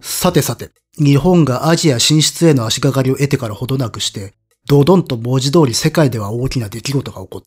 さてさて、日本がアジア進出への足がかりを得てからほどなくして、ドドンと文字通り世界では大きな出来事が起こった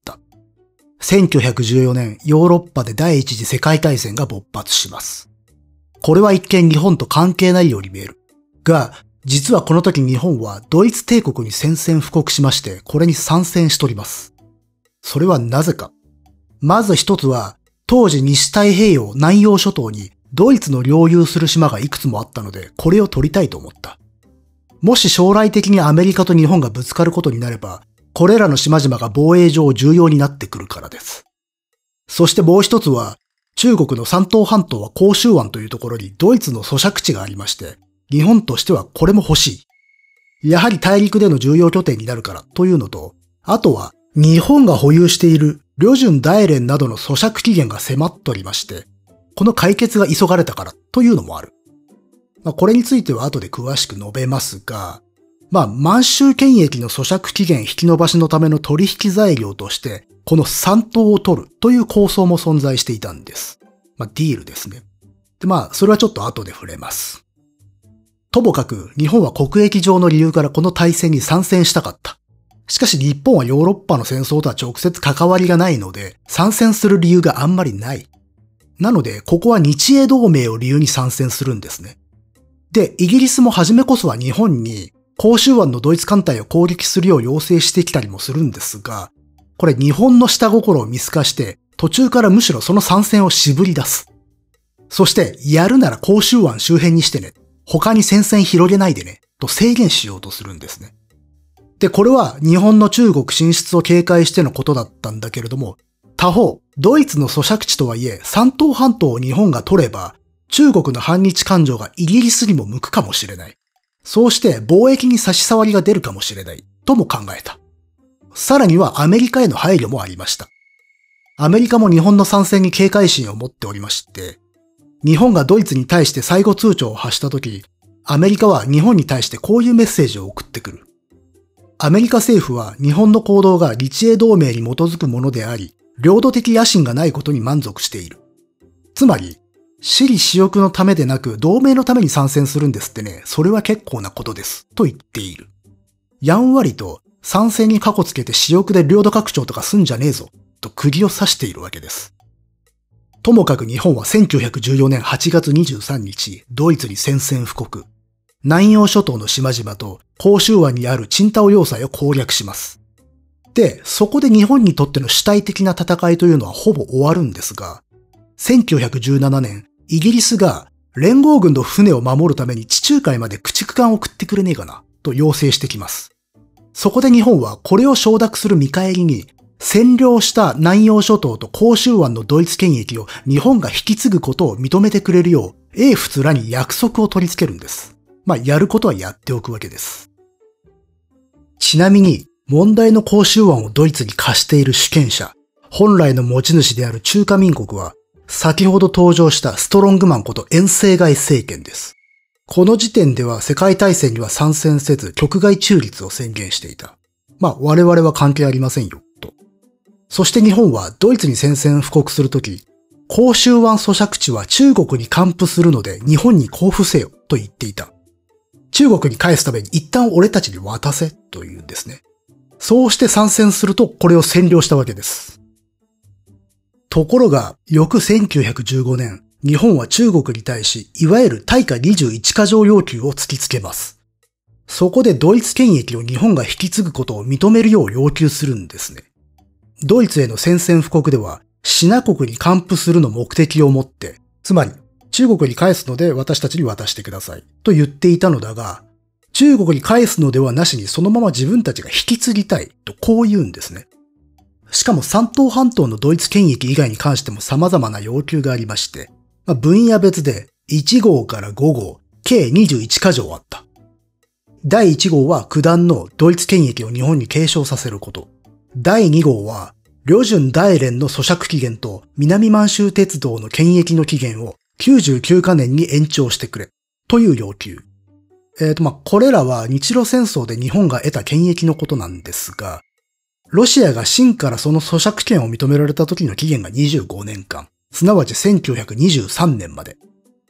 。1914年、ヨーロッパで第一次世界大戦が勃発します。これは一見日本と関係ないように見える。が、実はこの時日本はドイツ帝国に宣戦布告しまして、これに参戦しております。それはなぜか。まず一つは、当時西太平洋南洋諸島にドイツの領有する島がいくつもあったので、これを取りたいと思った。もし将来的にアメリカと日本がぶつかることになれば、これらの島々が防衛上重要になってくるからです。そしてもう一つは、中国の山東半島は広州湾というところにドイツの租借地がありまして、日本としてはこれも欲しい。やはり大陸での重要拠点になるからというのと、あとは日本が保有している旅順大連などの租借期限が迫っておりまして、この解決が急がれたからというのもある。これについては後で詳しく述べますが、満州権益の租借期限引き延ばしのための取引材料として、この山東を取るという構想も存在していたんです。ディールですね。で、それはちょっと後で触れます。ともかく、日本は国益上の理由からこの大戦に参戦したかった。しかし日本はヨーロッパの戦争とは直接関わりがないので、参戦する理由があんまりない。なので、ここは日英同盟を理由に参戦するんですね。で、イギリスも初めこそは日本に、広州湾のドイツ艦隊を攻撃するよう要請してきたりもするんですが、これ日本の下心を見透かして、途中からむしろその参戦を絞り出す。そして、やるなら広州湾周辺にしてね。他に戦線広げないでね。と制限しようとするんですね。で、これは日本の中国進出を警戒してのことだったんだけれども、他方、ドイツの租借地とはいえ、山東半島を日本が取れば、中国の反日感情がイギリスにも向くかもしれない。そうして貿易に差し障りが出るかもしれない。とも考えた。さらにはアメリカへの配慮もありました。アメリカも日本の参戦に警戒心を持っておりまして、日本がドイツに対して最後通牒を発したとき、アメリカは日本に対してこういうメッセージを送ってくる。アメリカ政府は日本の行動が日英同盟に基づくものであり、領土的野心がないことに満足している。つまり、私利私欲のためでなく同盟のために参戦するんですってね、それは結構なことです。と言っている。やんわりと参戦に過去つけて私欲で領土拡張とかすんじゃねえぞ、と釘を刺しているわけです。ともかく日本は1914年8月23日、ドイツに宣戦布告。南洋諸島の島々と広州湾にある青島要塞を攻略します。で、そこで日本にとっての主体的な戦いというのはほぼ終わるんですが、1917年、イギリスが連合軍の船を守るために地中海まで駆逐艦を送ってくれねえかな、と要請してきます。そこで日本はこれを承諾する見返りに、占領した南洋諸島と広州湾のドイツ権益を日本が引き継ぐことを認めてくれるよう、英仏らに約束を取り付けるんです。やることはやっておくわけです。ちなみに、問題の広州湾をドイツに貸している主権者、本来の持ち主である中華民国は、先ほど登場したストロングマンこと遠征外政権です。この時点では世界大戦には参戦せず、局外中立を宣言していた。我々は関係ありませんよ、と。そして日本はドイツに宣戦布告するとき、広州湾租借地は中国に還付するので日本に交付せよ、と言っていた。中国に返すために一旦俺たちに渡せ、というんですね。そうして参戦するとこれを占領したわけです。ところが、翌1915年、日本は中国に対し、いわゆる対価21か条要求を突きつけます。そこでドイツ権益を日本が引き継ぐことを認めるよう要求するんですね。ドイツへの宣戦布告では、シナ国に還付するの目的をもって、つまり、中国に返すので私たちに渡してください、と言っていたのだが、中国に返すのではなしにそのまま自分たちが引き継ぎたい、とこう言うんですね。しかも山東半島のドイツ権益以外に関しても様々な要求がありまして、分野別で1号から5号、計21か条あった。第1号は九段のドイツ権益を日本に継承させること。第2号は、旅順大連の租借期限と南満州鉄道の権益の期限を99カ年に延長してくれ。という要求。これらは日露戦争で日本が得た権益のことなんですが、ロシアが清からその租借権を認められた時の期限が25年間、すなわち1923年まで。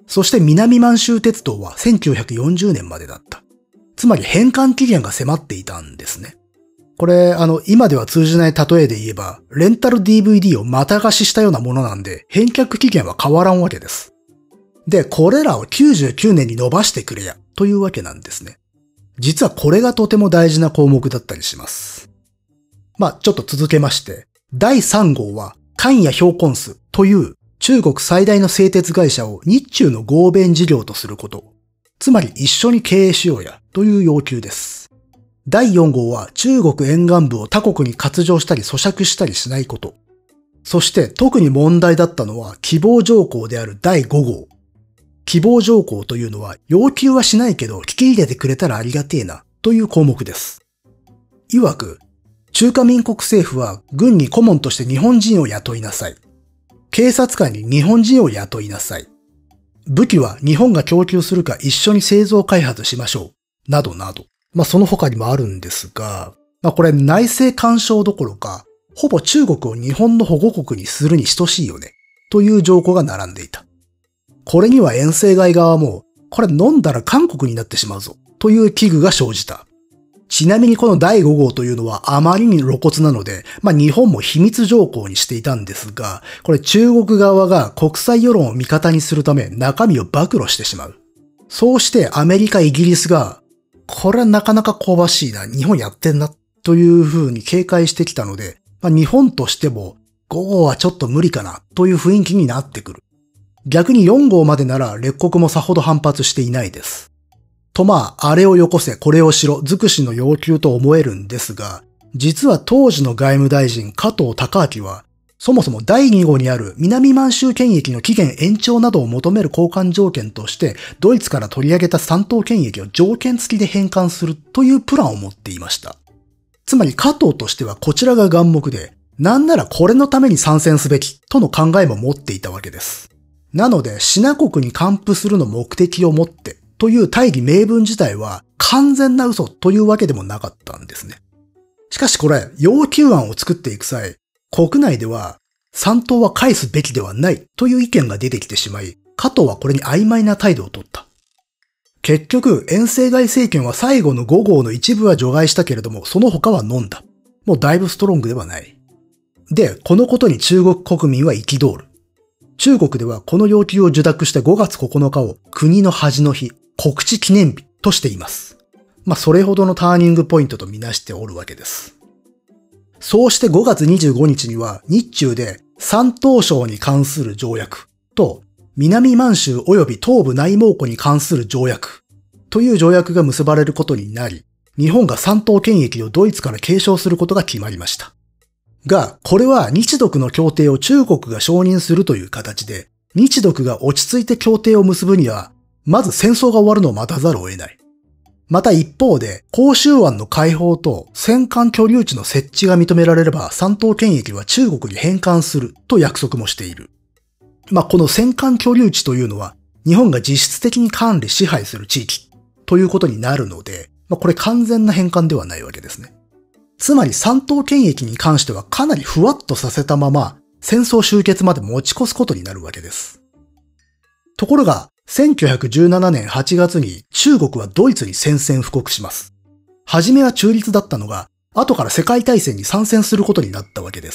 そして南満州鉄道は1940年までだった。つまり返還期限が迫っていたんですね。これ、今では通じない例えで言えば、レンタル DVD をまた貸ししたようなものなんで、返却期限は変わらんわけです。で、これらを99年に伸ばしてくれや、というわけなんですね。実はこれがとても大事な項目だったりします。ちょっと続けまして、第3号は、関や標根数という中国最大の製鉄会社を日中の合弁事業とすること。つまり一緒に経営しようや、という要求です。第4号は中国沿岸部を他国に割譲したり租借したりしないこと。そして特に問題だったのは希望条項である第5号。希望条項というのは要求はしないけど聞き入れてくれたらありがてえなという項目です。いわく、中華民国政府は軍に顧問として日本人を雇いなさい。警察官に日本人を雇いなさい。武器は日本が供給するか一緒に製造開発しましょう。などなど。その他にもあるんですが、これ内政干渉どころか、ほぼ中国を日本の保護国にするに等しいよね。という条項が並んでいた。これには遠征外側も、これ飲んだら韓国になってしまうぞ。という危惧が生じた。ちなみにこの第5号というのはあまりに露骨なので、日本も秘密条項にしていたんですが、これ中国側が国際世論を味方にするため中身を暴露してしまう。そうしてアメリカ、イギリスが、これはなかなか香ばしいな、日本やってんな、という風に警戒してきたので、日本としても5号はちょっと無理かな、という雰囲気になってくる。逆に4号までなら列国もさほど反発していないです。とあれをよこせ、これをしろ、尽くしの要求と思えるんですが、実は当時の外務大臣加藤隆明は、そもそも第2号にある南満州権益の期限延長などを求める交換条件として、ドイツから取り上げた三島権益を条件付きで返還するというプランを持っていました。つまり加藤としてはこちらが眼目で、なんならこれのために参戦すべきとの考えも持っていたわけです。なので、シナ国に還付するの目的を持って、という大義名分自体は完全な嘘というわけでもなかったんですね。しかしこれ、要求案を作っていく際、国内では三島は返すべきではないという意見が出てきてしまい、加藤はこれに曖昧な態度を取った。結局、遠征外政権は最後の5号の一部は除外したけれども、その他は飲んだ。もうだいぶストロングではない。で、このことに中国国民は憤る。中国ではこの要求を受諾した5月9日を国の恥の日、国恥記念日としています。それほどのターニングポイントとみなしておるわけです。そうして5月25日には日中で山東省に関する条約と南満州及び東部内蒙古に関する条約という条約が結ばれることになり、日本が山東権益をドイツから継承することが決まりました。が、これは日独の協定を中国が承認するという形で、日独が落ち着いて協定を結ぶには、まず戦争が終わるのを待たざるを得ない。また一方で、広州湾の開放と戦艦居留地の設置が認められれば山東権益は中国に返還すると約束もしている。この戦艦居留地というのは日本が実質的に管理支配する地域ということになるので、これ完全な返還ではないわけですね。つまり山東権益に関してはかなりふわっとさせたまま戦争終結まで持ち越すことになるわけです。ところが、1917年8月に中国はドイツに宣戦布告します。はじめは中立だったのが、後から世界大戦に参戦することになったわけです。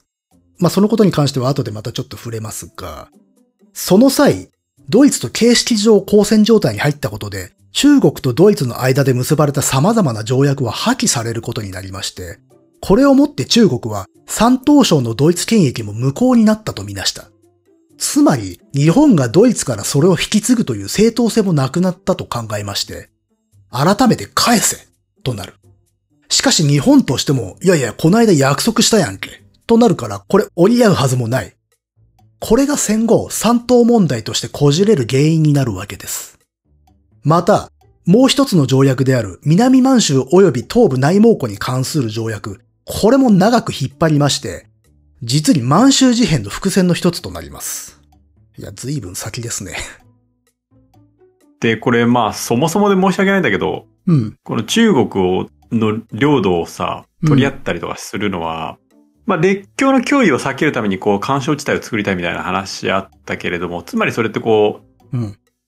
そのことに関しては後でまたちょっと触れますが、その際、ドイツと形式上交戦状態に入ったことで、中国とドイツの間で結ばれた様々な条約は破棄されることになりまして、これをもって中国は山東省のドイツ権益も無効になったとみなした。つまり、日本がドイツからそれを引き継ぐという正当性もなくなったと考えまして、改めて返せとなる。しかし日本としても、いやいや、この間約束したやんけとなるから、これ折り合うはずもない。これが戦後、山東問題としてこじれる原因になるわけです。また、もう一つの条約である南満州及び東部内蒙古に関する条約、これも長く引っ張りまして、実に満州事変の伏線の一つとなります。いや、随分先ですね。 で、これそもそもで申し訳ないんだけど、この中国の領土を取り合ったりとかするのは、列強の脅威を避けるために干渉地帯を作りたいみたいな話あったけれども、つまりそれって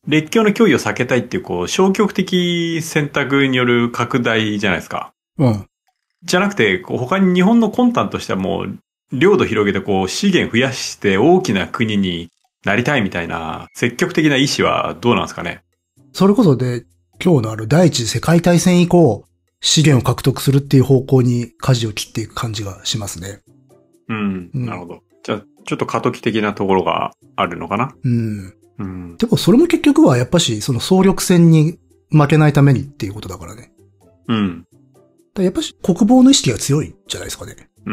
列強の脅威を避けたいっていう、消極的選択による拡大じゃないですか。 うん。 じゃなくて、他に日本の魂胆としてはもう、領土広げて資源増やして大きな国になりたいみたいな積極的な意志はどうなんですかね。 それこそで、今日の第一次世界大戦以降、資源を獲得するっていう方向に舵を切っていく感じがしますね。 うん。なるほど。じゃあ、ちょっと過渡期的なところがあるのかな。 うん。でもそれも結局はやっぱしその総力戦に負けないためにっていうことだからね。 うん。 やっぱし国防の意識が強いんじゃないですかね。 うん。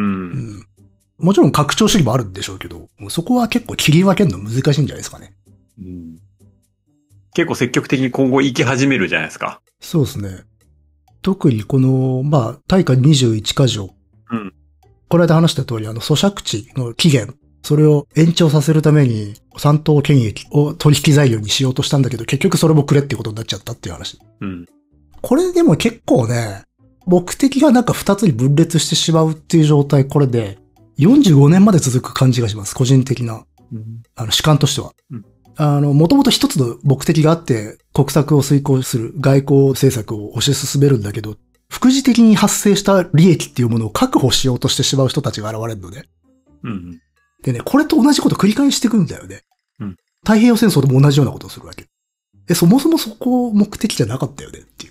もちろん拡張主義もあるんでしょうけど、そこは結構切り分けるの難しいんじゃないですかね。 うん。結構積極的に今後行き始めるじゃないですか。 そうですね。特にこの、大化21か条。 うん。 この間話した通り、租借地の期限、それを延長させるために、三島権益を取引材料にしようとしたんだけど、結局それもくれってことになっちゃったっていう話。 うん。 これでも結構ね、目的がなんか二つに分裂してしまうっていう状態、これで、45年まで続く感じがします。個人的な、主観としては。もともと一つの目的があって、国策を遂行する外交政策を推し進めるんだけど、副次的に発生した利益っていうものを確保しようとしてしまう人たちが現れるのね。 うん。 でね、これと同じこと繰り返してくんだよね。 うん。 太平洋戦争でも同じようなことをするわけ。そもそもそこ目的じゃなかったよねっていう。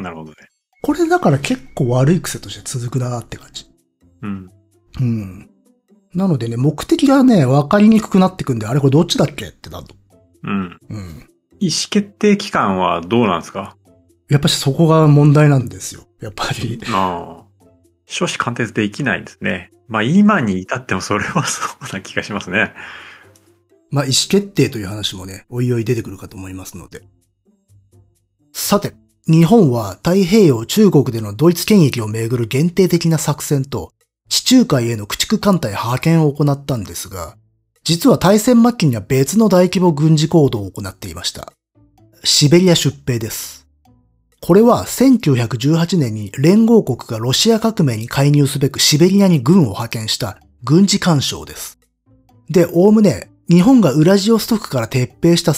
なるほどね。 これだから結構悪い癖として続くなーって感じ。 うん。 うん。なのでね、目的がね、分かりにくくなってくんで、あれこれどっちだっけってなると。 うん。うん。意思決定機関はどうなんですか？ やっぱしそこが問題なんですよ。やっぱり。 ああ。初子貫徹できないんですね。今に至ってもそれはそうな気がしますね。 意思決定という話もね、おいおい出てくるかと思いますので。さて、日本は太平洋中国でのドイツ権益をめぐる限定的な作戦と、地中海への駆逐艦隊派遣を行ったんですが、実は大戦末期には別の大規模軍事行動を行っていました。シベリア出兵です。これは1918年に連合国がロシア革命に介入すべくシベリアに軍を派遣した軍事干渉です。で、おおむね日本がウラジオストクから撤兵した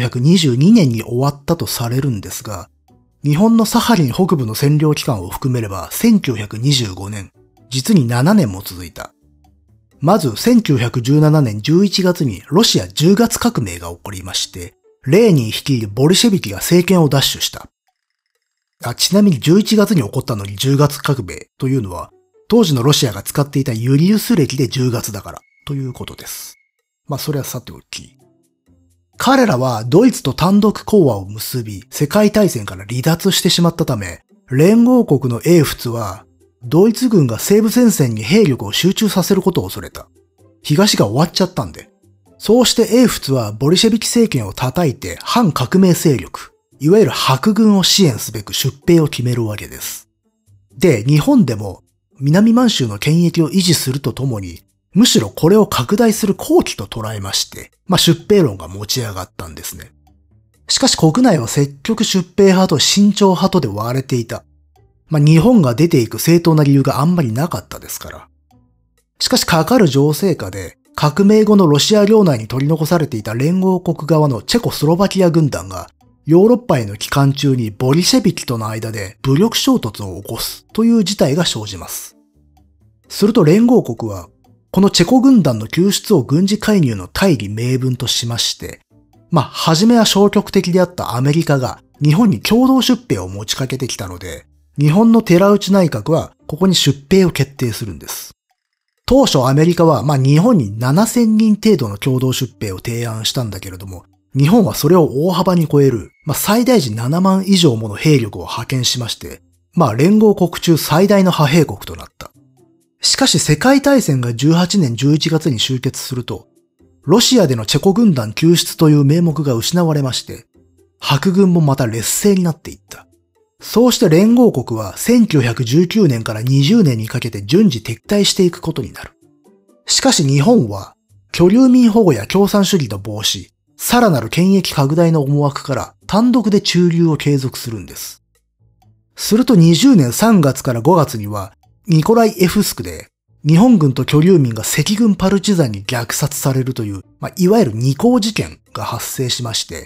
1922年に終わったとされるんですが、日本のサハリン北部の占領期間を含めれば1925年、実に7年も続いた。まず1917年11月にロシア10月革命が起こりまして、レーニン率いるボリシェビキが政権を奪取した。ちなみに11月に起こったのに10月革命というのは、当時のロシアが使っていたユリウス暦で10月だからということです。それはさておき。彼らはドイツと単独講和を結び、世界大戦から離脱してしまったため、連合国の英仏は、ドイツ軍が西部戦線に兵力を集中させることを恐れた。東が終わっちゃったんで。そうして英仏はボリシェビキ政権を叩いて反革命勢力、いわゆる白軍を支援すべく出兵を決めるわけです。で、日本でも南満州の権益を維持するとともに、むしろこれを拡大する好機と捉えまして、出兵論が持ち上がったんですね。しかし国内は積極出兵派と慎重派とで割れていた。日本が出ていく正当な理由があんまりなかったですから。しかしかかる情勢下で、革命後のロシア領内に取り残されていた連合国側のチェコスロバキア軍団が、ヨーロッパへの期間中にボリシェビキとの間で武力衝突を起こすという事態が生じます。すると連合国は、このチェコ軍団の救出を軍事介入の大義名分としまして、初めは消極的であったアメリカが日本に共同出兵を持ちかけてきたので、日本の寺内内閣はここに出兵を決定するんです。当初アメリカは日本に7000人程度の共同出兵を提案したんだけれども、日本はそれを大幅に超える、最大時7万以上もの兵力を派遣しまして、連合国中最大の派兵国となった。しかし世界大戦が18年11月に終結すると、ロシアでのチェコ軍団救出という名目が失われまして、白軍もまた劣勢になっていった。そうして連合国は1919年から20年にかけて順次撤退していくことになる。しかし日本は、居留民保護や共産主義の防止、さらなる権益拡大の思惑から単独で駐留を継続するんです。すると20年3月から5月には、ニコライエフスクで日本軍と居留民が赤軍パルチザンに虐殺されるという、いわゆる二項事件が発生しまして、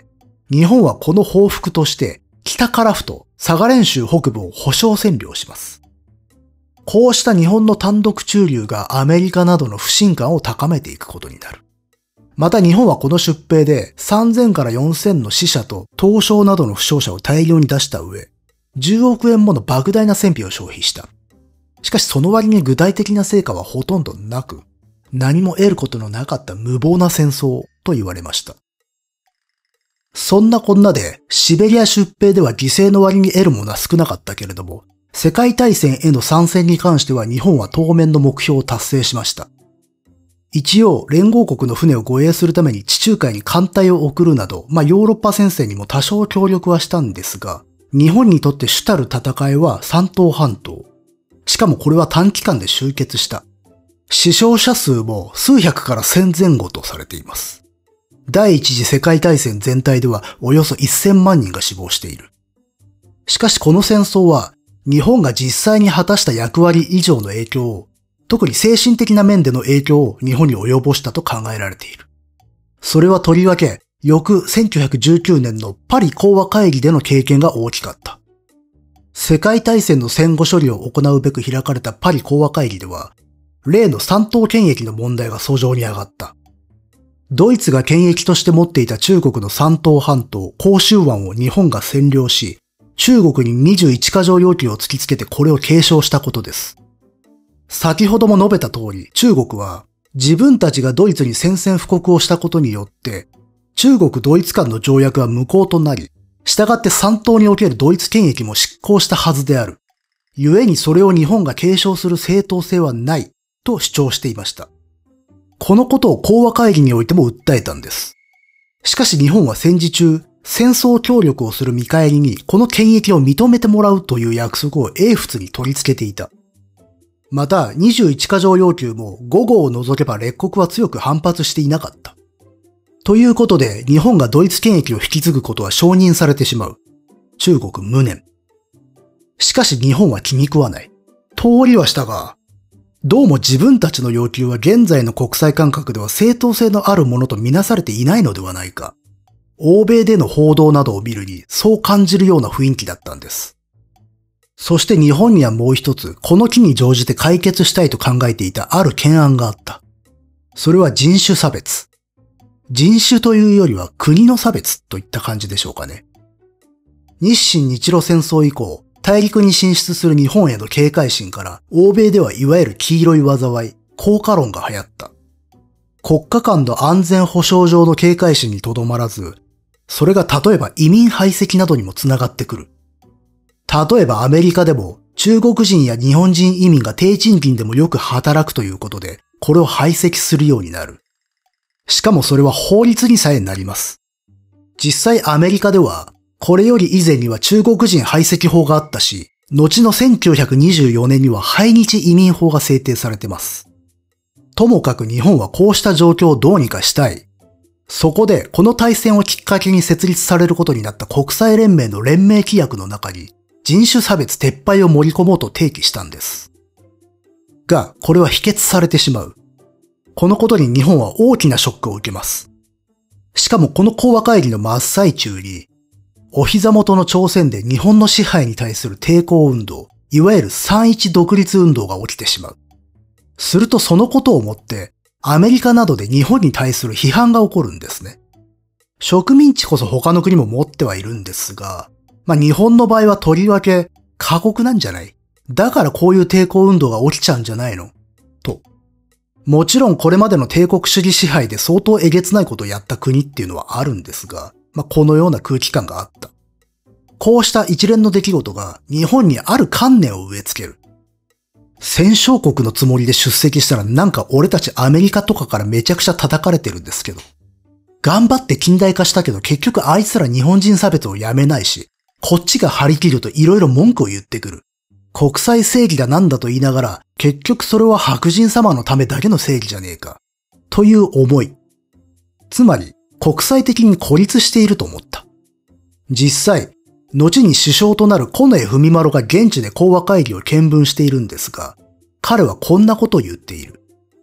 日本はこの報復として北樺太、佐賀連州北部を保証占領します。こうした日本の単独駐留がアメリカなどの不信感を高めていくことになる。また日本はこの出兵で3000から4000の死者と凍傷などの負傷者を大量に出した上、10億円もの莫大な戦費を消費した。しかしその割に具体的な成果はほとんどなく、何も得ることのなかった無謀な戦争と言われました。そんなこんなでシベリア出兵では犠牲の割に得るものは少なかったけれども、世界大戦への参戦に関しては日本は当面の目標を達成しました。一応連合国の船を護衛するために地中海に艦隊を送るなど、ヨーロッパ戦線にも多少協力はしたんですが、日本にとって主たる戦いは山東半島。しかもこれは短期間で終結した。死傷者数も数百から1000前後とされています。第一次世界大戦全体ではおよそ1000万人が死亡している。しかしこの戦争は日本が実際に果たした役割以上の影響を、特に精神的な面での影響を日本に及ぼしたと考えられている。それはとりわけ翌1919年のパリ講和会議での経験が大きかった。世界大戦の戦後処理を行うべく開かれたパリ講和会議では、例の山東権益の問題が訴状に上がった。ドイツが権益として持っていた中国の山東半島、広州湾を日本が占領し、中国に21か条要求を突きつけてこれを継承したことです。先ほども述べた通り、中国は自分たちがドイツに宣戦布告をしたことによって、中国ドイツ間の条約は無効となり、従って山東におけるドイツ権益も失効したはずである。故にそれを日本が継承する正当性はない、と主張していました。このことを講和会議においても訴えたんです。しかし日本は戦時中、戦争協力をする見返りにこの権益を認めてもらうという約束を英仏に取り付けていた。また21か条要求も5号を除けば列国は強く反発していなかった。ということで日本がドイツ権益を引き継ぐことは承認されてしまう。中国無念。しかし日本は気に食わない。通りはしたが、どうも自分たちの要求は現在の国際感覚では正当性のあるものとみなされていないのではないか。欧米での報道などを見るにそう感じるような雰囲気だったんです。そして日本にはもう一つ、この機に乗じて解決したいと考えていたある懸案があった。それは人種差別。人種というよりは国の差別といった感じでしょうかね。日清日露戦争以降、大陸に進出する日本への警戒心から、欧米ではいわゆる黄色い災い、効果論が流行った。国家間の安全保障上の警戒心にとどまらず、それが例えば移民排斥などにもつながってくる。例えばアメリカでも中国人や日本人移民が低賃金でもよく働くということで、これを排斥するようになる。しかもそれは法律にさえなります。実際アメリカでは、これより以前には中国人排斥法があったし、後の1924年には排日移民法が制定されています。ともかく日本はこうした状況をどうにかしたい。そこでこの大戦をきっかけに設立されることになった国際連盟の連盟規約の中に人種差別撤廃を盛り込もうと提起したんです。が、これは否決されてしまう。このことに日本は大きなショックを受けます。しかもこの講和会議の真っ最中に、お膝元の朝鮮で日本の支配に対する抵抗運動、いわゆる3.1独立運動が起きてしまう。するとそのことをもって、アメリカなどで日本に対する批判が起こるんですね。植民地こそ他の国も持ってはいるんですが、日本の場合はとりわけ過酷なんじゃない？だからこういう抵抗運動が起きちゃうんじゃないの？と。もちろんこれまでの帝国主義支配で相当えげつないことをやった国っていうのはあるんですが、このような空気感があった。こうした一連の出来事が日本にある観念を植え付ける。戦勝国のつもりで出席したらなんか俺たちアメリカとかからめちゃくちゃ叩かれてるんですけど。頑張って近代化したけど結局あいつら日本人差別をやめないし、こっちが張り切ると色々文句を言ってくる。国際正義だなんだと言いながら、結局それは白人様のためだけの正義じゃねえか。という思い。つまり、国際的に孤立していると思った。実際、後に首相となる近衛文麿が現地で講和会議を見聞しているんですが、彼はこんなことを言っている。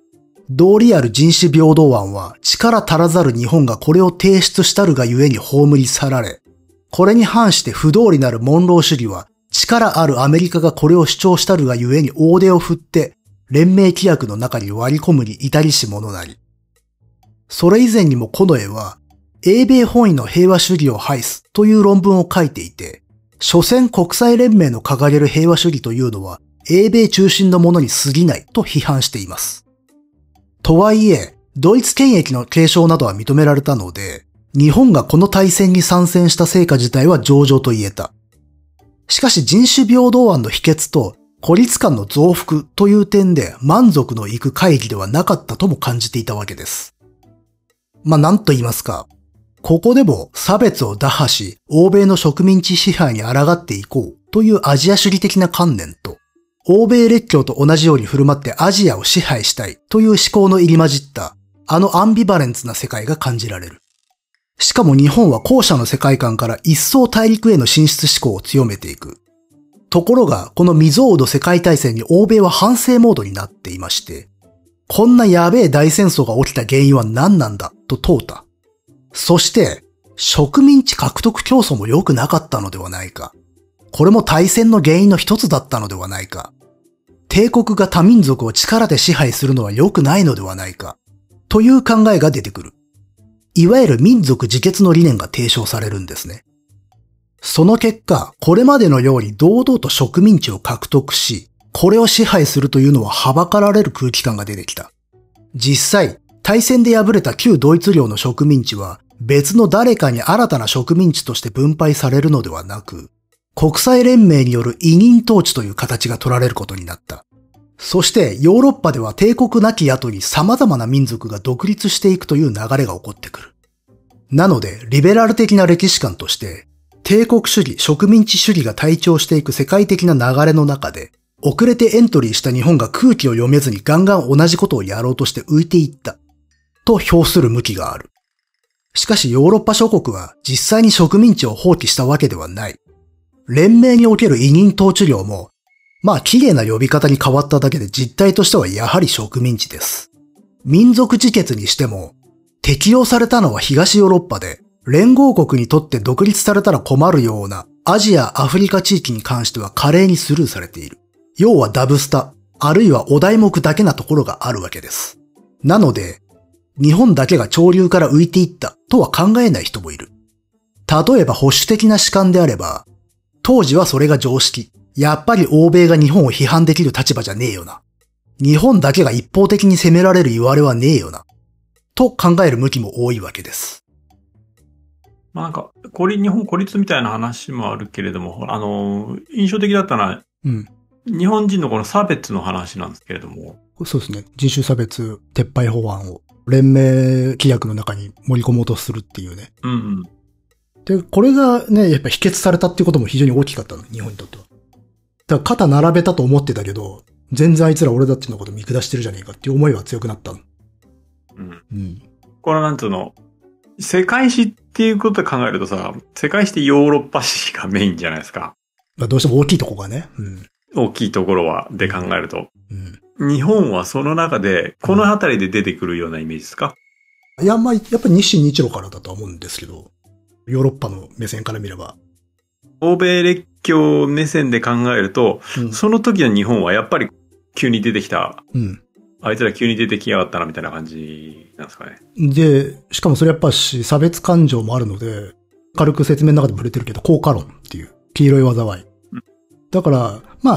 道理ある人種平等案は力足らざる日本がこれを提出したるがゆえに葬り去られ、これに反して不道理なるモンロー主義は力あるアメリカがこれを主張したるがゆえに大手を振って連盟規約の中に割り込むに至りし者なり。それ以前にも近衛は英米本位の平和主義を排すという論文を書いていて、所詮国際連盟の掲げる平和主義というのは英米中心のものに過ぎないと批判しています。とはいえ、ドイツ権益の継承などは認められたので、日本がこの大戦に参戦した成果自体は上々と言えた。しかし人種平等案の否決と孤立感の増幅という点で満足のいく会議ではなかったとも感じていたわけです。なんと言いますか、ここでも差別を打破し、欧米の植民地支配に抗っていこうというアジア主義的な観念と、欧米列強と同じように振る舞ってアジアを支配したいという思考の入り混じった、あのアンビバレンツな世界が感じられる。しかも日本は後者の世界観から一層大陸への進出志向を強めていく。ところが、この未曾有の世界大戦に欧米は反省モードになっていまして、こんなやべえ大戦争が起きた原因は何なんだと問うた。そして、植民地獲得競争も良くなかったのではないか。これも大戦の原因の一つだったのではないか。帝国が多民族を力で支配するのは良くないのではないか。という考えが出てくる。いわゆる民族自決の理念が提唱されるんですね。その結果、これまでのように堂々と植民地を獲得し、これを支配するというのははばかられる空気感が出てきた。実際、大戦で敗れた旧ドイツ領の植民地は別の誰かに新たな植民地として分配されるのではなく、国際連盟による委任統治という形が取られることになった。そしてヨーロッパでは帝国なき後に様々な民族が独立していくという流れが起こってくる。なので、リベラル的な歴史観として、帝国主義、植民地主義が台頭していく世界的な流れの中で、遅れてエントリーした日本が空気を読めずにガンガン同じことをやろうとして浮いていった。と評する向きがある。しかしヨーロッパ諸国は実際に植民地を放棄したわけではない。連盟における委任統治領も、綺麗な呼び方に変わっただけで実態としてはやはり植民地です。民族自決にしても、適用されたのは東ヨーロッパで、連合国にとって独立されたら困るようなアジア・アフリカ地域に関しては華麗にスルーされている。要はダブスタ、あるいはお題目だけなところがあるわけです。なので、日本だけが潮流から浮いていったとは考えない人もいる。例えば保守的な主観であれば、当時はそれが常識。やっぱり欧米が日本を批判できる立場じゃねえよな。日本だけが一方的に責められる言われはねえよな。と考える向きも多いわけです。 日本孤立みたいな話もあるけれども、印象的だったのは、日本人のこの差別の話なんですけれども。 そうですね。人種差別撤廃法案を連盟規約の中に盛り込もうとするっていうね。で、これがね、やっぱ否決されたっていうことも非常に大きかったの、日本にとっては。だから肩並べたと思ってたけど、全然あいつら俺たちのこと見下してるじゃねえかっていう思いは強くなったの。 これなんつうの、世界史っていうことで考えるとさ、世界史ってヨーロッパ史がメインじゃないですか。 どうしても大きいとこがね。 大きいところは、で考えると。日本はその中で、この辺りで出てくるようなイメージですか？ いや、やっぱり日清日露からだとは思うんですけど、ヨーロッパの目線から見れば。 欧米列強目線で考えると、その時の日本はやっぱり急に出てきた、あいつら急に出てきやがったなみたいな感じなんですかね。 で、しかもそれやっぱし差別感情もあるので、軽く説明の中でも触れてるけど、効果論っていう黄色い災い。だから、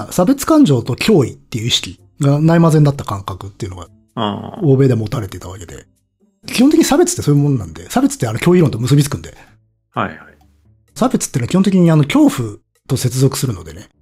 差別感情と脅威っていう意識がないまぜになった感覚っていうのが、欧米で持たれていたわけで。基本的に差別ってそういうものなんで、差別って脅威論と結びつくんで。差別ってのは基本的に恐怖と接続するのでね。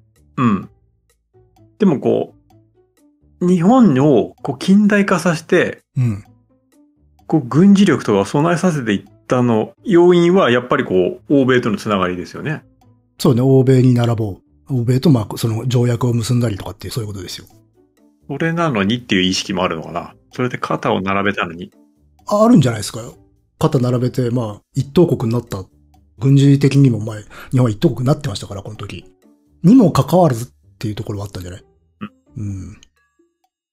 でも日本を近代化させて、軍事力とかを備えさせていった要因はやっぱり欧米とのつながりですよね。 そうね、欧米に並ぼう。欧米とその条約を結んだりとかっていうそういうことですよ。 それなのにっていう意識もあるのかな。それで肩を並べたのに。 あるんじゃないですか。肩並べて、一等国になった。軍事的にも日本は一等国になってましたから、この時。にも関わらずっていうところはあったんじゃない？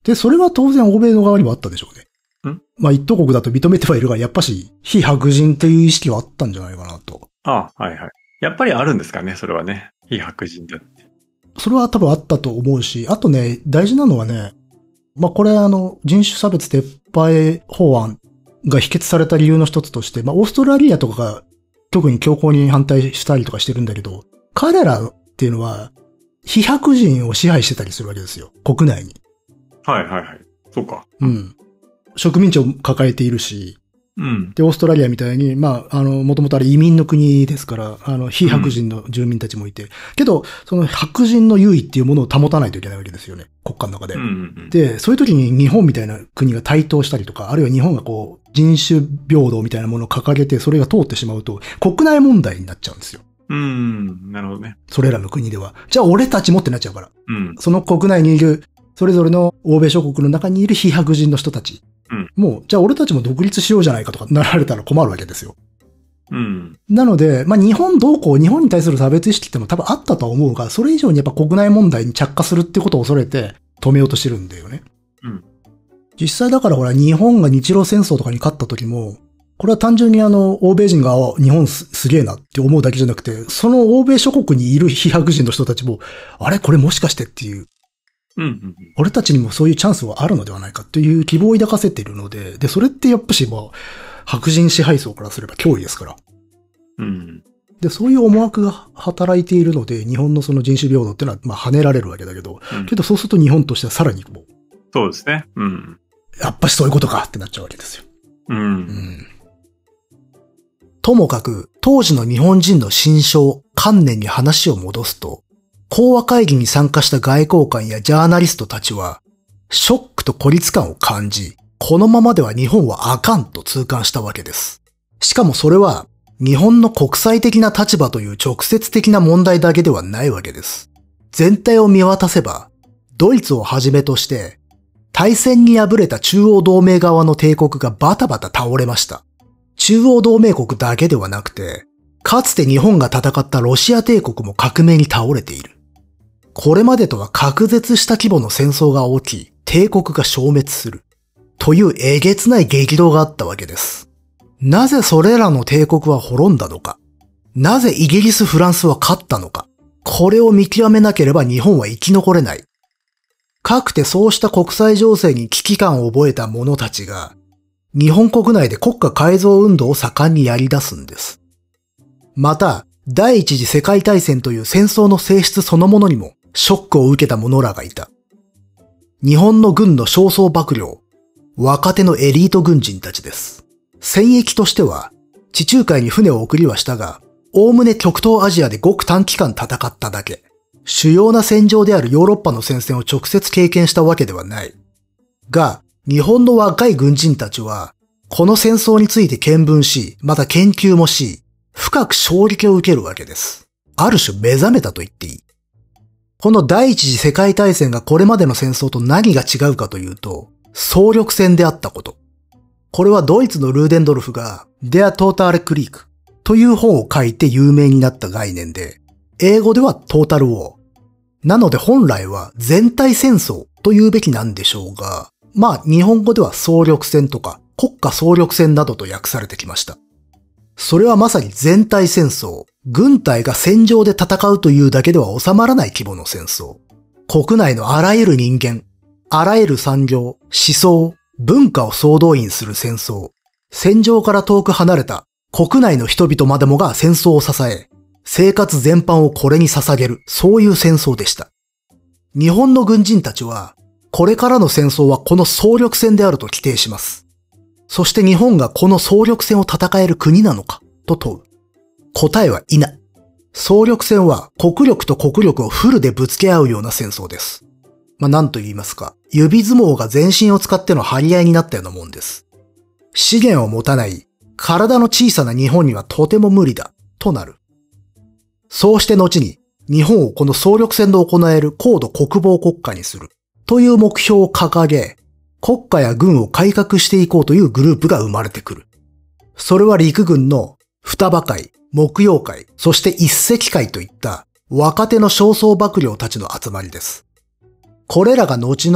で、それは当然欧米の側にもあったでしょうね。 ん一等国だと認めてはいるが、やっぱし、非白人という意識はあったんじゃないかなと。 はいはい。やっぱりあるんですかね、それはね。非白人だって。 それは多分あったと思うし、あとね、大事なのはね、これ人種差別撤廃法案が否決された理由の一つとして、オーストラリアとかが特に強硬に反対したりとかしてるんだけど、彼らっていうのは、非白人を支配してたりするわけですよ。国内に。 はい。そうか。 植民地を抱えているし、 で、 オーストラリアみたいに、もともとあれ移民の国ですから、非白人の住民たちもいて、けど、その白人の優位っていうものを保たないといけないわけですよね。国家の中で。で、そういう時に日本みたいな国が台頭したりとか、あるいは日本が人種平等みたいなものを掲げて、それが通ってしまうと、国内問題になっちゃうんですよ。 なるほどね。 それらの国では。じゃあ俺たちもってなっちゃうから。その国内にいる、それぞれの欧米諸国の中にいる非白人の人たち。もう、じゃあ俺たちも独立しようじゃないかとかなられたら困るわけですよ。なので、日本に対する差別意識っても多分あったとは思うが、それ以上にやっぱ国内問題に着火するってことを恐れて止めようとしてるんだよね。実際だから日本が日露戦争とかに勝った時も、これは単純に欧米人が日本すげえなって思うだけじゃなくて、その欧米諸国にいる非白人の人たちも、あれこれもしかしてっていう、俺たちにもそういうチャンスはあるのではないかという希望を抱かせているので、それってやっぱし白人支配層からすれば脅威ですから。で、そういう思惑が働いているので、日本のその人種平等っていうのは跳ねられるわけだけど、けどそうすると日本としてはさらにそうですね。 やっぱしそういうことかってなっちゃうわけですよ。ともかく、当時の日本人の心象、観念に話を戻すと、講和会議に参加した外交官やジャーナリストたちは、ショックと孤立感を感じ、このままでは日本はあかんと痛感したわけです。しかもそれは、日本の国際的な立場という直接的な問題だけではないわけです。全体を見渡せば、ドイツをはじめとして、大戦に敗れた中央同盟側の帝国がバタバタ倒れました。中央同盟国だけではなくて、かつて日本が戦ったロシア帝国も革命に倒れている。これまでとは隔絶した規模の戦争が起き、帝国が消滅する。というえげつない激動があったわけです。なぜそれらの帝国は滅んだのか。なぜイギリス・フランスは勝ったのか。これを見極めなければ日本は生き残れない。かくてそうした国際情勢に危機感を覚えた者たちが、日本国内で国家改造運動を盛んにやり出すんです。また、第一次世界大戦という戦争の性質そのものにもショックを受けた者らがいた。日本の軍の少数幕僚、若手のエリート軍人たちです。戦役としては、地中海に船を送りはしたが、おおむね極東アジアでごく短期間戦っただけ。主要な戦場であるヨーロッパの戦線を直接経験したわけではない。が、日本の若い軍人たちは、この戦争について見聞し、また研究もし、深く衝撃を受けるわけです。ある種目覚めたと言っていい。この第一次世界大戦がこれまでの戦争と何が違うかというと、総力戦であったこと。これはドイツのルーデンドルフが Der Totale Krieg という本を書いて有名になった概念で、英語ではトータルウォー。なので本来は全体戦争と言うべきなんでしょうが、日本語では総力戦とか国家総力戦などと訳されてきました。それはまさに全体戦争、軍隊が戦場で戦うというだけでは収まらない規模の戦争。国内のあらゆる人間、あらゆる産業、思想、文化を総動員する戦争。戦場から遠く離れた国内の人々までもが戦争を支え、生活全般をこれに捧げる、そういう戦争でした。日本の軍人たちは、これからの戦争はこの総力戦であると規定します。そして日本がこの総力戦を戦える国なのかと問う。答えは否。総力戦は国力と国力をフルでぶつけ合うような戦争です。何と言いますか、指相撲が全身を使っての張り合いになったようなもんです。資源を持たない体の小さな日本にはとても無理だとなる。そうして後に日本をこの総力戦で行える高度国防国家にするという目標を掲げ、国家や軍を改革していこうというグループが生まれてくる。それは陸軍の双葉会、木曜会、そして一石会といった若手の少数幕僚たちの集まりです。これらが後の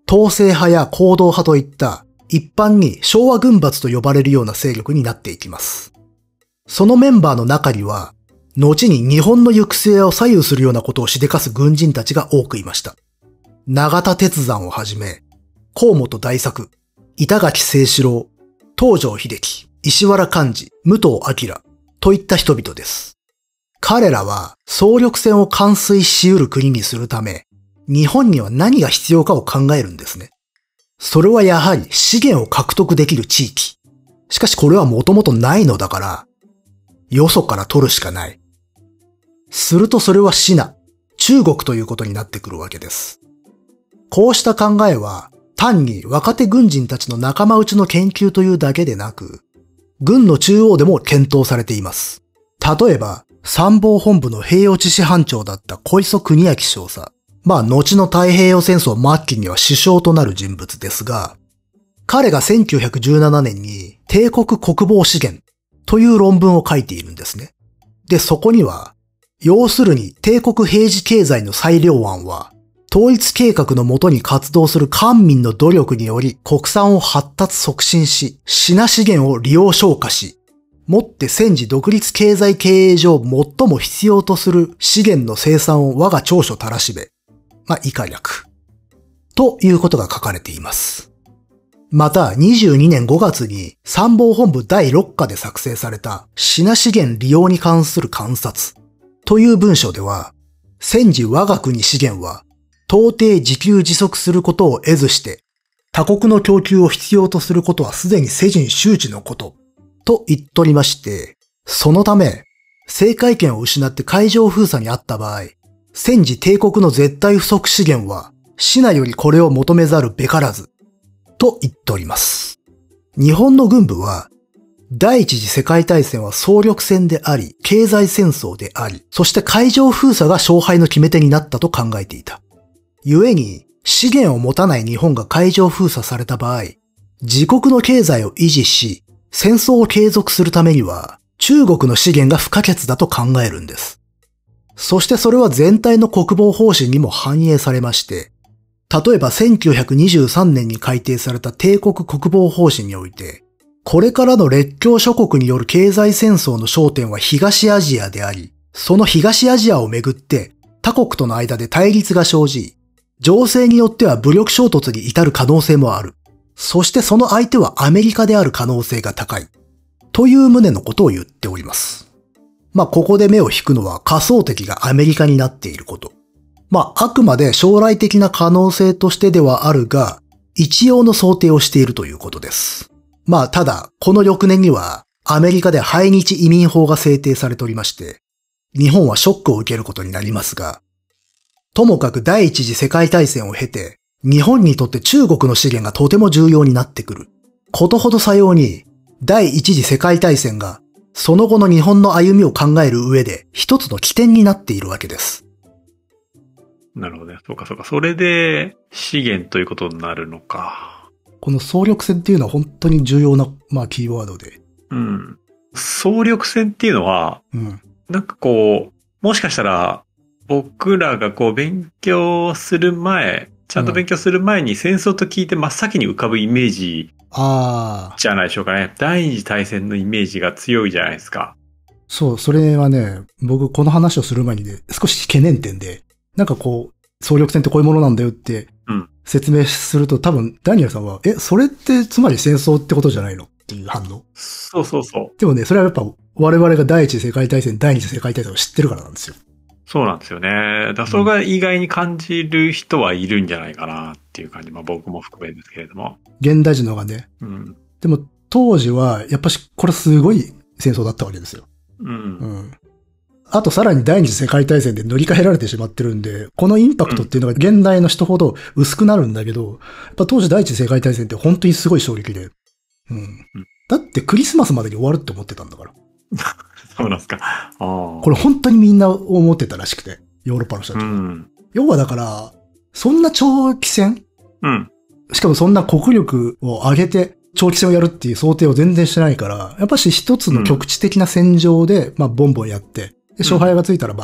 統制派や行動派といった一般に昭和軍閥と呼ばれるような勢力になっていきます。そのメンバーの中には、後に日本の行く末を左右するようなことをしでかす軍人たちが多くいました。永田鉄山をはじめ、河本大作、板垣清志郎、東条英機、石原寛治、武藤明といった人々です。彼らは総力戦を完遂し得る国にするため、日本には何が必要かを考えるんですね。それはやはり資源を獲得できる地域。しかしこれはもともとないのだから、よそから取るしかない。するとそれはシナ、中国ということになってくるわけです。こうした考えは、単に若手軍人たちの仲間内の研究というだけでなく、軍の中央でも検討されています。例えば、参謀本部の平洋知事班長だった小磯国明少佐。後の太平洋戦争末期には首相となる人物ですが、彼が1917年に帝国国防資源という論文を書いているんですね。で、そこには、要するに帝国平時経済の最良案は、統一計画のもとに活動する官民の努力により国産を発達促進し、品資源を利用消化し、もって戦時独立経済経営上最も必要とする資源の生産を我が長所たらしべ。以下略。ということが書かれています。また、22年5月に参謀本部第6課で作成された品資源利用に関する観察という文書では、戦時我が国資源は到底自給自足することを得ずして、他国の供給を必要とすることはすでに世人周知のこと、と言っとりまして、そのため、制海権を失って海上封鎖にあった場合、戦時帝国の絶対不足資源は、シナよりこれを求めざるべからず、と言っております。日本の軍部は、第一次世界大戦は総力戦であり、経済戦争であり、そして海上封鎖が勝敗の決め手になったと考えていた。故に、資源を持たない日本が海上封鎖された場合、自国の経済を維持し、戦争を継続するためには、中国の資源が不可欠だと考えるんです。そしてそれは全体の国防方針にも反映されまして、例えば1923年に改定された帝国国防方針において、これからの列強諸国による経済戦争の焦点は東アジアであり、その東アジアをめぐって他国との間で対立が生じ、情勢によっては武力衝突に至る可能性もある。そしてその相手はアメリカである可能性が高い。という旨のことを言っております。ここで目を引くのは仮想敵がアメリカになっていること。あくまで将来的な可能性としてではあるが、一応の想定をしているということです。ただ、この翌年にはアメリカで排日移民法が制定されておりまして、日本はショックを受けることになりますが、ともかく第一次世界大戦を経て、日本にとって中国の資源がとても重要になってくる。ことほどさように、第一次世界大戦がその後の日本の歩みを考える上で一つの起点になっているわけです。 なるほどね。そうか。それで資源ということになるのか。 この総力戦っていうのは本当に重要な、キーワードで。 総力戦っていうのは、もしかしたら僕らが勉強する前、ちゃんと勉強する前に戦争と聞いて真っ先に浮かぶイメージじゃないでしょうかね。第二次大戦のイメージが強いじゃないですか。 そう、それはね、僕この話をする前にね、少し懸念点で、総力戦ってこういうものなんだよって説明すると、多分ダニエルさんは、それってつまり戦争ってことじゃないのっていう反応。 そう。 でもね、それはやっぱ我々が第一次世界大戦、第二次世界大戦を知ってるからなんですよ。 そうなんですよね。それが意外に感じる人はいるんじゃないかなっていう感じ。僕も含めですけれども。 現代人の方がね。でも当時はやっぱしこれすごい戦争だったわけですよ。あとさらに第二次世界大戦で塗り替えられてしまってるんで、このインパクトっていうのが現代の人ほど薄くなるんだけど、やっぱ当時第一次世界大戦って本当にすごい衝撃で。だってクリスマスまでに終わるって思ってたんだから。 そうなんですか。 これ本当にみんな思ってたらしくて、ヨーロッパの人たちは。要はだから、そんな長期戦、しかもそんな国力を上げて長期戦をやるっていう想定を全然してないから、やっぱし一つの局地的な戦場で、ボンボンやって、で勝敗がついたら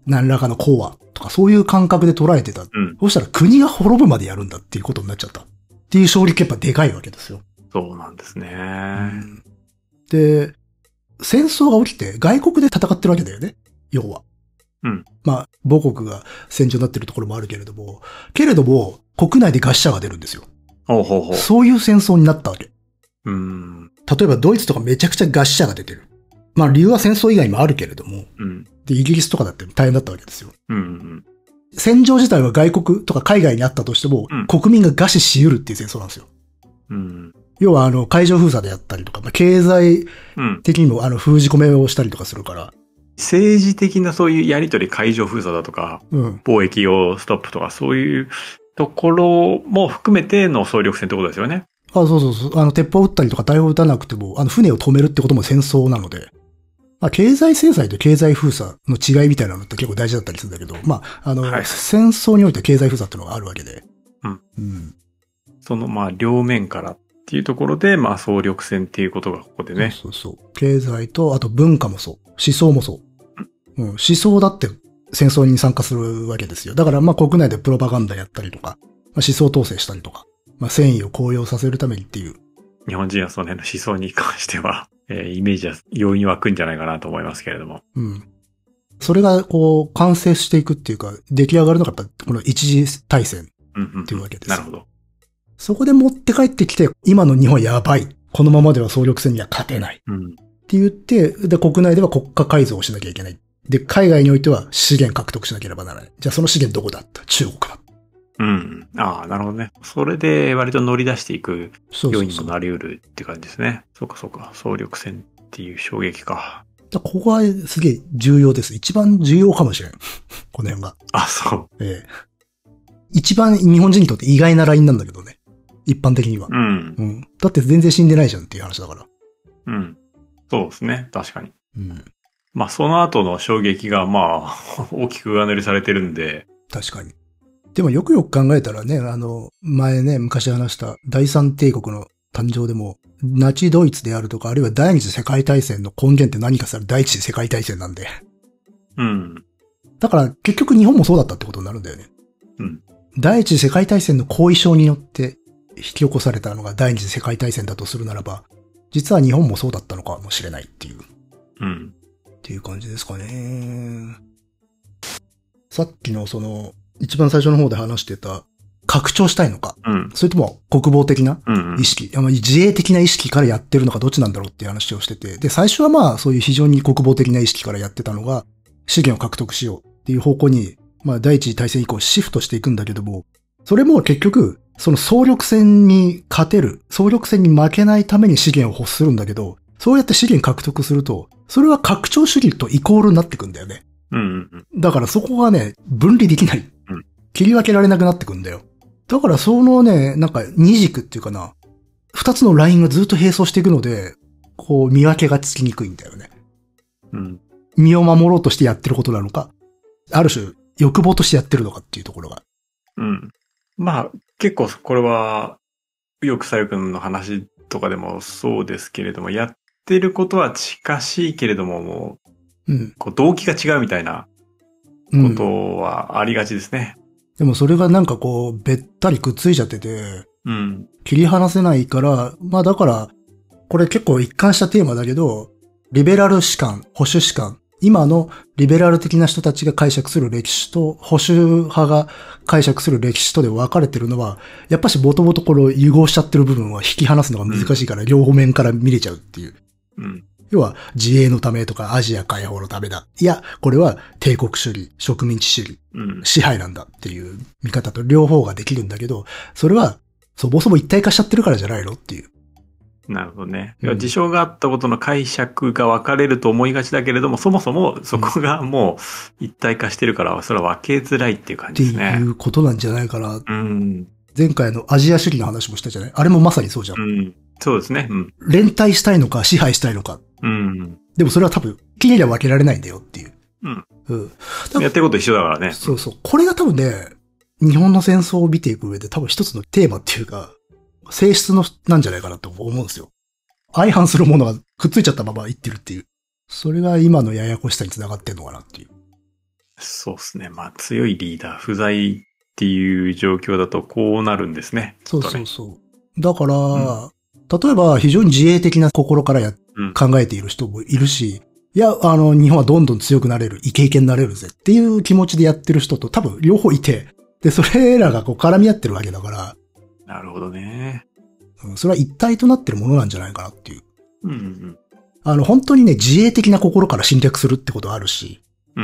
何らかの講和とかそういう感覚で捉えてた。 うん。 そうしたら国が滅ぶまでやるんだっていうことになっちゃった。っていう衝撃やっぱでかいわけですよ。 そうなんですね。 で、戦争が起きて外国で戦ってるわけだよね。要は。 うん。 まあ、母国が戦場になってるところもあるけれども、国内で餓死者が出るんですよ。 ほうほうほう。 そういう戦争になったわけ。 例えばドイツとかめちゃくちゃ餓死者が出てる。まあ理由は戦争以外にもあるけれども、 うん。 で、イギリスとかだって大変だったわけですよ。 うん。 戦場自体は外国とか海外にあったとしても、 うん、 国民が餓死し得るっていう戦争なんですよ。 うん。 要は海上封鎖であったりとか、まあ、経済的にも封じ込めをしたりとかするから。 政治的なそういうやりとり、海上封鎖だとか、貿易をストップとか、そういうところも含めての総力戦ってことですよね。 そう。鉄砲撃ったりとか大砲撃たなくても、船を止めるってことも戦争なので、まあ、経済制裁と経済封鎖の違いみたいなのって結構大事だったりするんだけど、まあ、はい、戦争において経済封鎖っていうのがあるわけで。 その、まあ、両面からっていうところで、まあ、総力戦っていうことがここでね。 そう。経済と、あと文化もそう。思想もそう。思想だって戦争に参加するわけですよ。だからまあ国内でプロパガンダやったりとか、まあ、思想統制したりとか、まあ戦意を高揚させるためにっていう。 日本人はその辺の思想に関しては、イメージは容易に湧くんじゃないかなと思いますけれども。 それが完成していくっていうか、出来上がるのがやっぱこの一次大戦っていうわけです。 なるほど。 そこで持って帰ってきて、今の日本やばい。このままでは総力戦には勝てない。って言って、で、国内では国家改造をしなきゃいけない。で、海外においては資源獲得しなければならない。じゃあその資源どこだった？中国だ。 ああ、なるほどね。それで割と乗り出していく要因にもなり得るって感じですね。そうか。総力戦っていう衝撃か。 ここはすげえ重要です。一番重要かもしれん。この辺が。 あ、そう。 一番日本人にとって意外なラインなんだけどね。一般的には。だって全然死んでないじゃんっていう話だから。 そうですね。確かに。まあ、その後の衝撃が、まあ、大きく上塗りされてるんで。 確かに。でもよくよく考えたらね、前ね、昔話した第三帝国の誕生でも、ナチドイツであるとか、あるいは第二次世界大戦の根源って何かさ、第一次世界大戦なんで。だから結局日本もそうだったってことになるんだよね。第一次世界大戦の後遺症によって引き起こされたのが第二次世界大戦だとするならば、実は日本もそうだったのかもしれないっていう。っていう感じですかね。さっきの一番最初の方で話してた、拡張したいのか、それとも国防的な意識、自衛的な意識からやってるのかどっちなんだろうっていう話をしてて、で、最初はまあそういう非常に国防的な意識からやってたのが、資源を獲得しようっていう方向に、まあ第一次大戦以降シフトしていくんだけども、それも結局、その総力戦に勝てる、総力戦に負けないために資源を欲するんだけど、そうやって資源獲得すると、それは拡張主義とイコールになってくんだよね。だからそこがね、分離できない。切り分けられなくなってくんだよ。だからそのね、なんか二軸っていうかな、二つのラインがずっと並走していくので、見分けがつきにくいんだよね。身を守ろうとしてやってることなのか、ある種欲望としてやってるのかっていうところが。 まあ、結構これは、よくさゆくんの話とかでもそうですけれども、やってることは近しいけれども、もう、動機が違うみたいなことはありがちですね。 でもそれがなんかべったりくっついちゃってて、切り離せないから、まあだから、これ結構一貫したテーマだけど、リベラル史観、保守史観、今のリベラル的な人たちが解釈する歴史と保守派が解釈する歴史とで分かれてるのは、やっぱしもともと融合しちゃってる部分は引き離すのが難しいから両方面から見れちゃうっていう。要は自衛のためとかアジア解放のためだ。いや、これは帝国主義、植民地主義、支配なんだっていう見方と両方ができるんだけど、それはそもそも一体化しちゃってるからじゃないのっていう。 なるほどね。事象があったことの解釈が分かれると思いがちだけれども、そもそもそこがもう一体化してるから、それは分けづらいっていう感じですね。 っていうことなんじゃないかな。前回のアジア主義の話もしたじゃない？あれもまさにそうじゃん。 そうですね。 連帯したいのか支配したいのか。でもそれは多分、きれいには分けられないんだよっていう。 やってること一緒だからね。 そうそう。これが多分ね、日本の戦争を見ていく上で多分一つのテーマっていうか、性質なんじゃないかなと思うんですよ。相反するものがくっついちゃったままいってるっていう。それが今のややこしさにつながってんのかなっていう。 そうですね。まあ強いリーダー不在っていう状況だとこうなるんですね。 そうそうそう。だから、例えば非常に自衛的な心から考えている人もいるし、いや、日本はどんどん強くなれる、イケイケになれるぜっていう気持ちでやってる人と多分両方いて、で、それらがこう絡み合ってるわけだから。 なるほどね。 それは一体となってるものなんじゃないかなっていう。 うんうん。 本当にね、自衛的な心から侵略するってことあるし。 うん。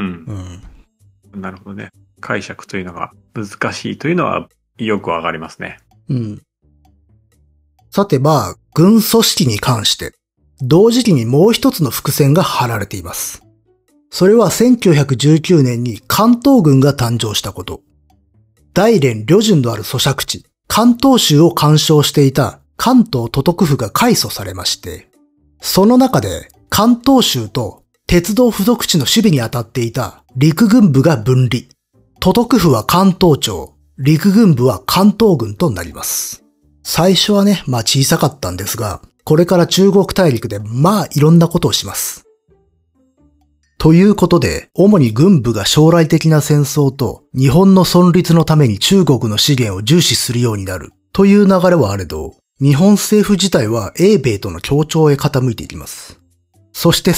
なるほどね。解釈というのが難しいというのはよくわかりますね。 うん。さて軍組織に関して、同時期にもう一つの伏線が張られています。それは1919年に関東軍が誕生したこと。大連旅順のある租借地、関東州を干渉していた関東都督府が改組されまして、その中で関東州と鉄道付属地の守備に当たっていた陸軍部が分離。都督府は関東庁、陸軍部は関東軍となります。最初はね、小さかったんですが、これから中国大陸でいろんなことをします。ということで、主に軍部が将来的な戦争と日本の存立のために中国の資源を重視するようになるという流れはあれど、日本政府自体は英米との協調へ傾いていきます。そして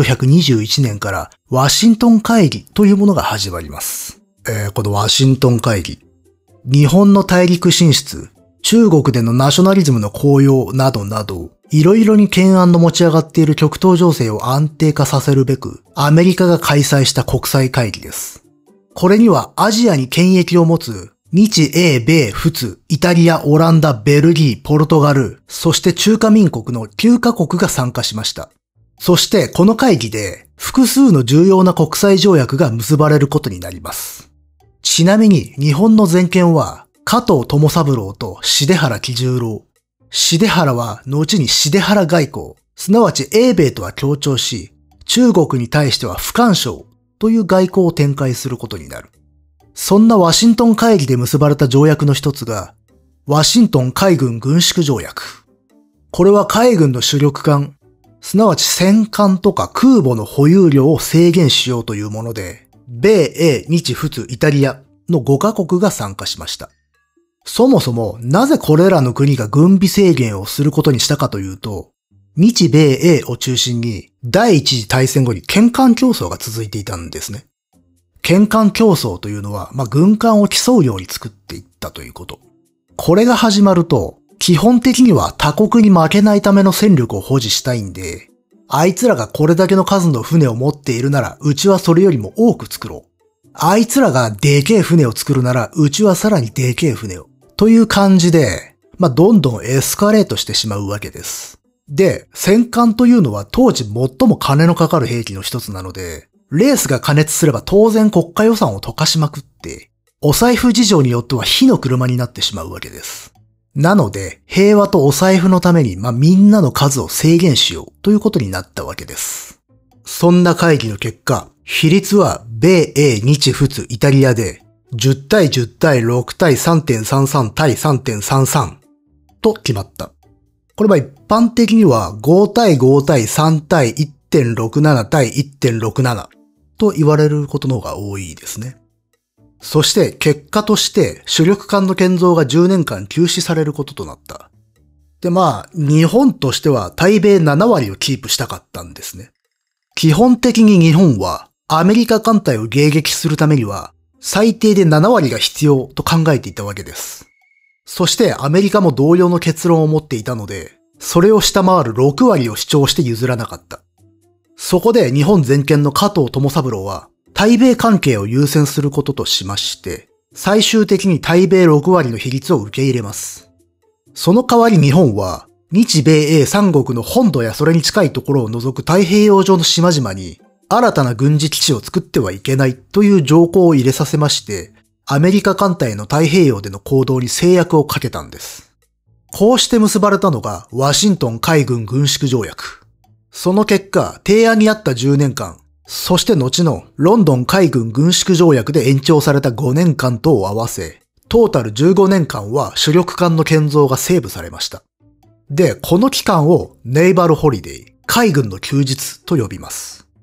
1921年からワシントン会議というものが始まります。このワシントン会議。日本の大陸進出、中国でのナショナリズムの高揚などなど、いろいろに懸案の持ち上がっている極東情勢を安定化させるべく、アメリカが開催した国際会議です。これにはアジアに権益を持つ日英米仏、イタリア、オランダ、ベルギー、ポルトガル、そして中華民国の9カ国が参加しました。そしてこの会議で複数の重要な国際条約が結ばれることになります。ちなみに日本の全権は加藤友三郎と重原喜十郎。重原は後に重原外交、すなわち英米とは協調し、中国に対しては不干渉という外交を展開することになる。そんなワシントン会議で結ばれた条約の一つが、ワシントン海軍軍縮条約。これは海軍の主力艦、すなわち戦艦とか空母の保有量を制限しようというもので、米英日仏イタリアの5カ国が参加しました。そもそもなぜこれらの国が軍備制限をすることにしたかというと、日米英を中心に第一次大戦後に権艦競争が続いていたんですね。権艦競争というのは、軍艦を競うように作っていったということ。これが始まると、基本的には他国に負けないための戦力を保持したいんで、あいつらがこれだけの数の船を持っているなら、うちはそれよりも多く作ろう。あいつらがでけえ船を作るなら、うちはさらにでけえ船を。という感じで、どんどんエスカレートしてしまうわけです。で、戦艦というのは当時最も金のかかる兵器の一つなので、レースが過熱すれば当然国家予算を溶かしまくって、お財布事情によっては火の車になってしまうわけです。なので、平和とお財布のために、みんなの数を制限しようということになったわけです。そんな会議の結果、比率は米英日仏イタリアで、10対10対6対 3.33 対 3.33 と決まった。これ一般的には5対5対3対 1.67 対 1.67 と言われることの方が多いですね。そして結果として主力艦の建造が10年間休止されることとなった。で日本としては対米7割をキープしたかったんですね。基本的に日本はアメリカ艦隊を迎撃するためには最低で7割が必要と考えていたわけです。そしてアメリカも同様の結論を持っていたので、それを下回る6割を主張して譲らなかった。そこで日本全権の加藤友三郎は、対米関係を優先することとしまして、最終的に対米6割の比率を受け入れます。その代わり日本は、日米英三国の本土やそれに近いところを除く太平洋上の島々に、新たな軍事基地を作ってはいけないという条項を入れさせまして、アメリカ艦隊の太平洋での行動に制約をかけたんです。こうして結ばれたのがワシントン海軍軍縮条約。その結果、提案にあった10年間、そして後のロンドン海軍軍縮条約で延長された5年間とを合わせ、トータル15年間は主力艦の建造がセーブされました。で、この期間をネイバルホリデー、海軍の休日と呼びます。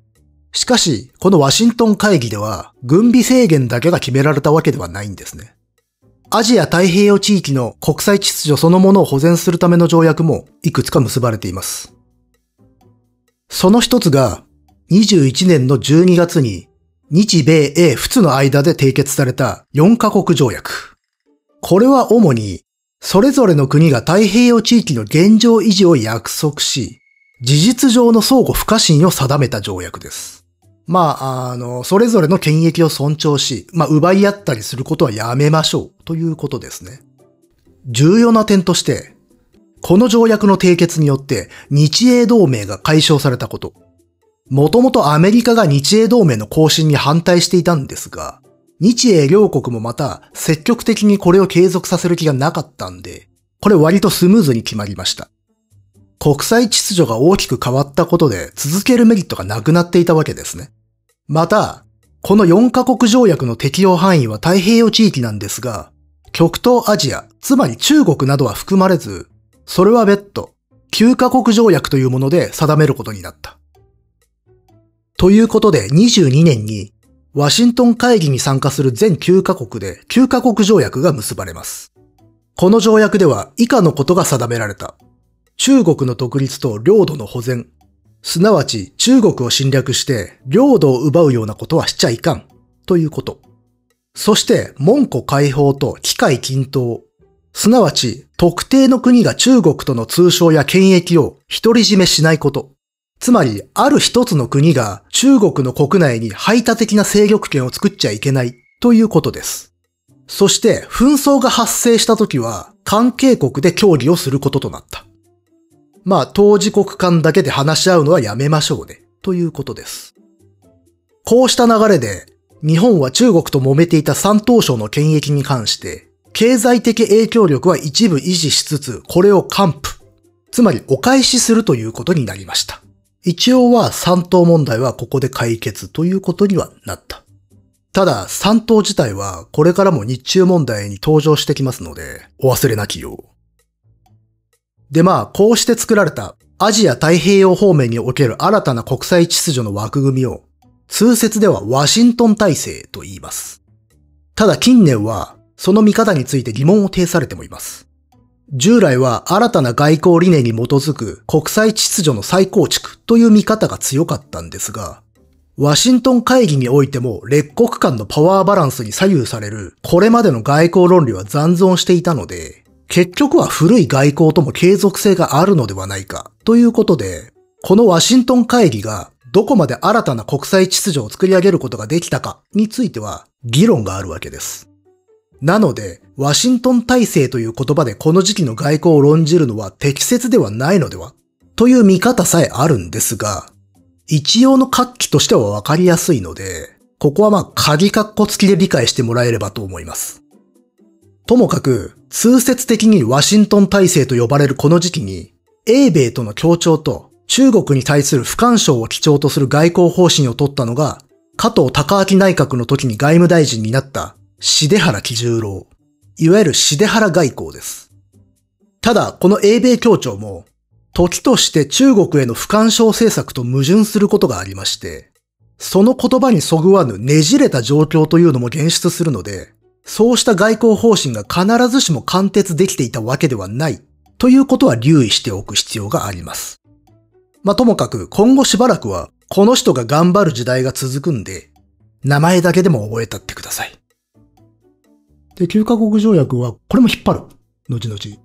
しかし、このワシントン会議では、軍備制限だけが決められたわけではないんですね。アジア太平洋地域の国際秩序そのものを保全するための条約もいくつか結ばれています。その一つが、21年の12月に、日米英仏の間で締結された4カ国条約。これは主に、それぞれの国が太平洋地域の現状維持を約束し、事実上の相互不可侵を定めた条約です。それぞれの権益を尊重し、奪い合ったりすることはやめましょうということですね。重要な点として、この条約の締結によって日英同盟が解消されたこと。もともとアメリカが日英同盟の更新に反対していたんですが、日英両国もまた積極的にこれを継続させる気がなかったんで、これ割とスムーズに決まりました。国際秩序が大きく変わったことで続けるメリットがなくなっていたわけですね。また、この4カ国条約の適用範囲は太平洋地域なんですが、極東アジア、つまり中国などは含まれず、それは別途、9カ国条約というもので定めることになった。ということで22年に、ワシントン会議に参加する全9カ国で9カ国条約が結ばれます。この条約では以下のことが定められた。中国の独立と領土の保全。すなわち中国を侵略して領土を奪うようなことはしちゃいかんということ。そして門戸開放と機会均等。すなわち特定の国が中国との通商や権益を独り占めしないこと。つまりある一つの国が中国の国内に排他的な勢力圏を作っちゃいけないということです。そして紛争が発生したときは関係国で協議をすることとなった。当事国間だけで話し合うのはやめましょうね、ということです。こうした流れで、日本は中国と揉めていた山東省の権益に関して、経済的影響力は一部維持しつつ、これを還付、つまりお返しするということになりました。一応は山東問題はここで解決ということにはなった。ただ、山東自体はこれからも日中問題に登場してきますので、お忘れなきよう。でこうして作られたアジア太平洋方面における新たな国際秩序の枠組みを通説ではワシントン体制と言います。ただ近年はその見方について疑問を呈されてもいます。従来は新たな外交理念に基づく国際秩序の再構築という見方が強かったんですが、ワシントン会議においても列国間のパワーバランスに左右されるこれまでの外交論理は残存していたので、結局は古い外交とも継続性があるのではないかということで、このワシントン会議がどこまで新たな国際秩序を作り上げることができたかについては議論があるわけです。なので、ワシントン体制という言葉でこの時期の外交を論じるのは適切ではないのではという見方さえあるんですが、一応の活気としてはわかりやすいので、ここは鍵括弧付きで理解してもらえればと思います。ともかく、通説的にワシントン体制と呼ばれるこの時期に、英米との協調と中国に対する不干渉を基調とする外交方針を取ったのが、加藤隆明内閣の時に外務大臣になった重原喜十郎。いわゆる重原外交です。ただ、この英米協調も、時として中国への不干渉政策と矛盾することがありまして、その言葉にそぐわぬねじれた状況というのも現出するので、そうした外交方針が必ずしも貫徹できていたわけではないということは留意しておく必要があります。ともかく今後しばらくはこの人が頑張る時代が続くんで、名前だけでも覚えたってください。で、9カ国条約はこれも引っ張る。後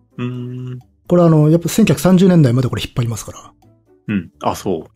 々。これやっぱ1930年代までこれ引っ張りますから。 そう。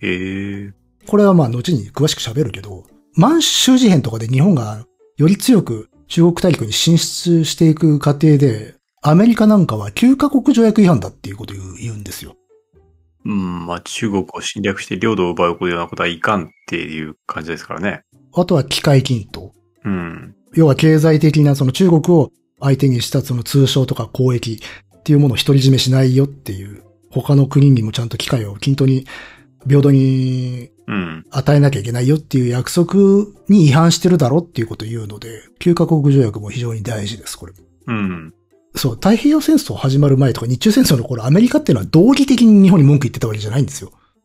これは後に詳しく喋るけど、満州事変とかで日本がより強く中国大陸に進出していく過程で、アメリカなんかは9カ国条約違反だっていうことを言うんですよ。 中国を侵略して領土を奪うようなことはいかんっていう感じですからね。 あとは機会均等。要は経済的なその中国を相手にしたその通商とか交易っていうものを独り占めしないよっていう、他の国にもちゃんと機会を均等に平等に与えなきゃいけないよっていう約束に違反してるだろっていうことを言うので、9カ国条約も非常に大事です、これ。そう、太平洋戦争始まる前とか日中戦争の頃、アメリカっていうのは道義的に日本に文句言ってたわけじゃないんですよ。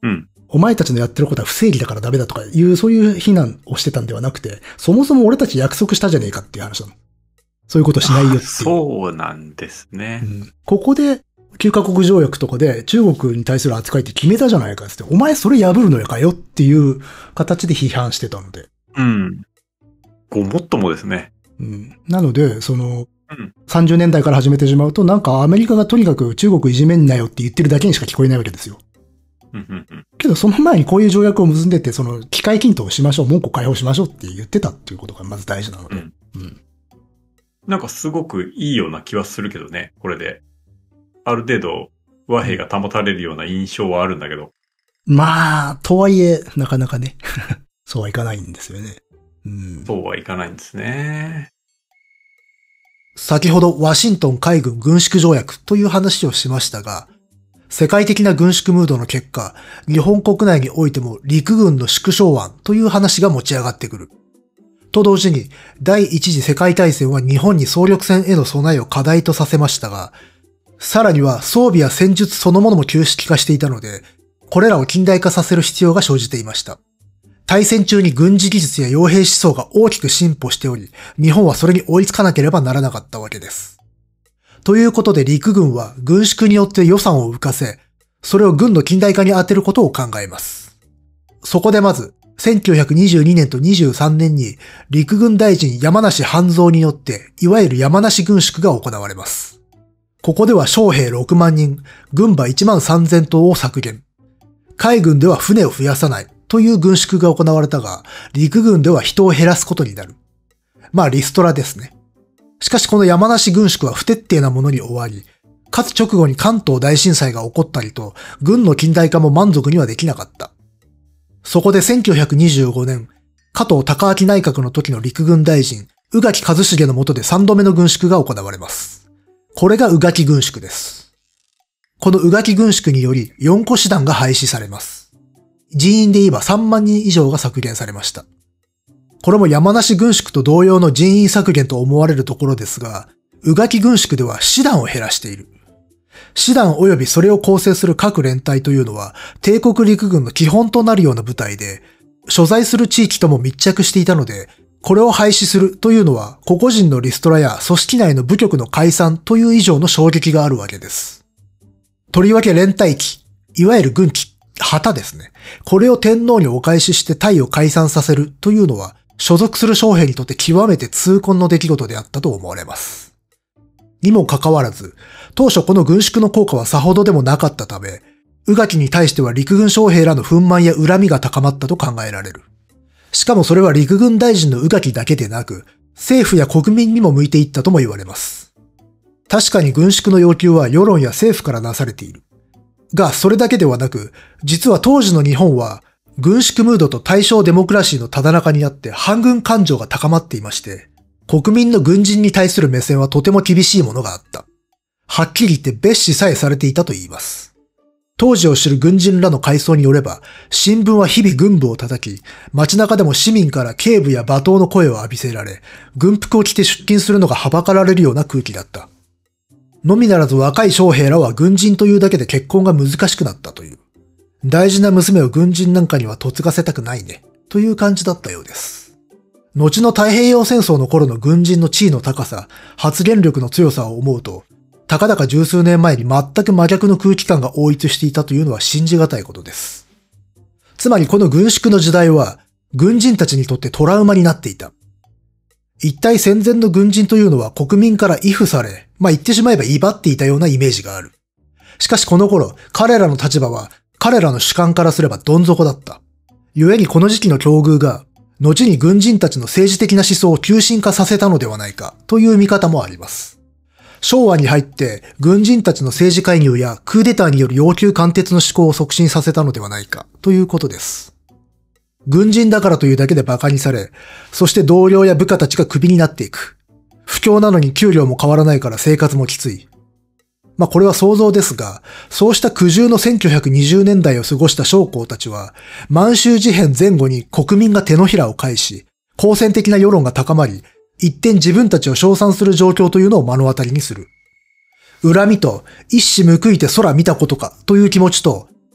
お前たちのやってることは不正義だからダメだとかいう、そういう非難をしてたんではなくて、そもそも俺たち約束したじゃねえかっていう話なの。そういうことしないよっていう。 そうなんですね。 ここで、9カ国条約とかで中国に対する扱いって決めたじゃないかって、お前それ破るのやかよっていう形で批判してたので。 ごもっともですね。 なので、30年代から始めてしまうと、なんかアメリカがとにかく中国いじめんなよって言ってるだけにしか聞こえないわけですよ。けどその前にこういう条約を結んでて、機会均等をしましょう、門戸開放しましょうって言ってたっていうことがまず大事なので。 なんかすごくいいような気はするけどね、これで。ある程度和平が保たれるような印象はあるんだけど。 まあ、とはいえ、なかなかね、そうはいかないんですよね。 そうはいかないんですね。 先ほどワシントン海軍軍縮条約という話をしましたが、世界的な軍縮ムードの結果、日本国内においても陸軍の縮小案という話が持ち上がってくる。と同時に、第一次世界大戦は日本に総力戦への備えを課題とさせましたが、さらには装備や戦術そのものも旧式化していたので、これらを近代化させる必要が生じていました。大戦中に軍事技術や傭兵思想が大きく進歩しており、日本はそれに追いつかなければならなかったわけです。ということで陸軍は軍縮によって予算を浮かせ、それを軍の近代化に充てることを考えます。そこでまず、1922年と23年に陸軍大臣山梨半蔵によって、いわゆる山梨軍縮が行われます。ここでは将兵6万人、軍馬1万3000頭を削減。海軍では船を増やさないという軍縮が行われたが、陸軍では人を減らすことになる。まあリストラですね。しかしこの山梨軍縮は不徹底なものに終わり、かつ直後に関東大震災が起こったりと、軍の近代化も満足にはできなかった。そこで1925年、加藤高明内閣の時の陸軍大臣、宇垣一茂の下で3度目の軍縮が行われます。これが宇垣軍縮です。この宇垣軍縮により4個師団が廃止されます。人員で言えば3万人以上が削減されました。これも山梨軍縮と同様の人員削減と思われるところですが、宇垣軍縮では師団を減らしている。師団及びそれを構成する各連隊というのは帝国陸軍の基本となるような部隊で、所在する地域とも密着していたので、これを廃止するというのは個々人のリストラや組織内の部局の解散という以上の衝撃があるわけです。とりわけ連隊旗、いわゆる軍旗、旗ですね。これを天皇にお返しして隊を解散させるというのは、所属する将兵にとって極めて痛恨の出来事であったと思われます。にもかかわらず、当初この軍縮の効果はさほどでもなかったため、宇垣に対しては陸軍将兵らの憤懣や恨みが高まったと考えられる。しかもそれは陸軍大臣の宇垣だけでなく、政府や国民にも向いていったとも言われます。確かに軍縮の要求は世論や政府からなされている。が、それだけではなく、実は当時の日本は、軍縮ムードと大正デモクラシーのただ中にあって反軍感情が高まっていまして、国民の軍人に対する目線はとても厳しいものがあった。はっきり言って蔑視さえされていたと言います。当時を知る軍人らの回想によれば、新聞は日々軍部を叩き、街中でも市民から警部や罵倒の声を浴びせられ、軍服を着て出勤するのがはばかられるような空気だった。のみならず若い将兵らは軍人というだけで結婚が難しくなったという。大事な娘を軍人なんかには嫁がせたくないね、という感じだったようです。後の太平洋戦争の頃の軍人の地位の高さ、発言力の強さを思うと、たかだか十数年前に全く真逆の空気感が応一していたというのは信じがたいことです。つまりこの軍縮の時代は、軍人たちにとってトラウマになっていた。一体戦前の軍人というのは国民から畏怖され、言ってしまえば威張っていたようなイメージがある。しかしこの頃、彼らの立場は、彼らの主観からすればどん底だった。故にこの時期の境遇が、後に軍人たちの政治的な思想を急進化させたのではないか、という見方もあります。昭和に入って、軍人たちの政治介入やクーデターによる要求貫徹の思考を促進させたのではないか、ということです。軍人だからというだけで馬鹿にされ、そして同僚や部下たちがクビになっていく。不況なのに給料も変わらないから生活もきつい。これは想像ですが、そうした苦渋の1920年代を過ごした将校たちは、満州事変前後に国民が手のひらを返し、好戦的な世論が高まり、一転自分たちを称賛する状況というのを目の当たりにする。恨みと、一矢報いて空見たことかという気持ちと、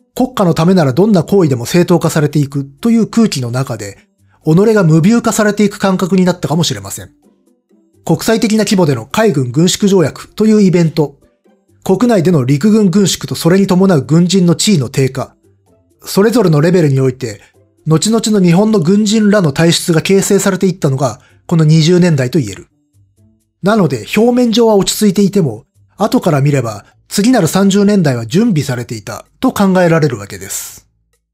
国家のためならどんな行為でも正当化されていくという空気の中で、己が無ビュー化されていく感覚になったかもしれません。国際的な規模での海軍軍縮条約というイベント、国内での陸軍軍縮とそれに伴う軍人の地位の低下、それぞれのレベルにおいて、後々の日本の軍人らの体質が形成されていったのが、この20年代と言える。なので、表面上は落ち着いていても、後から見れば、次なる30年代は準備されていたと考えられるわけです。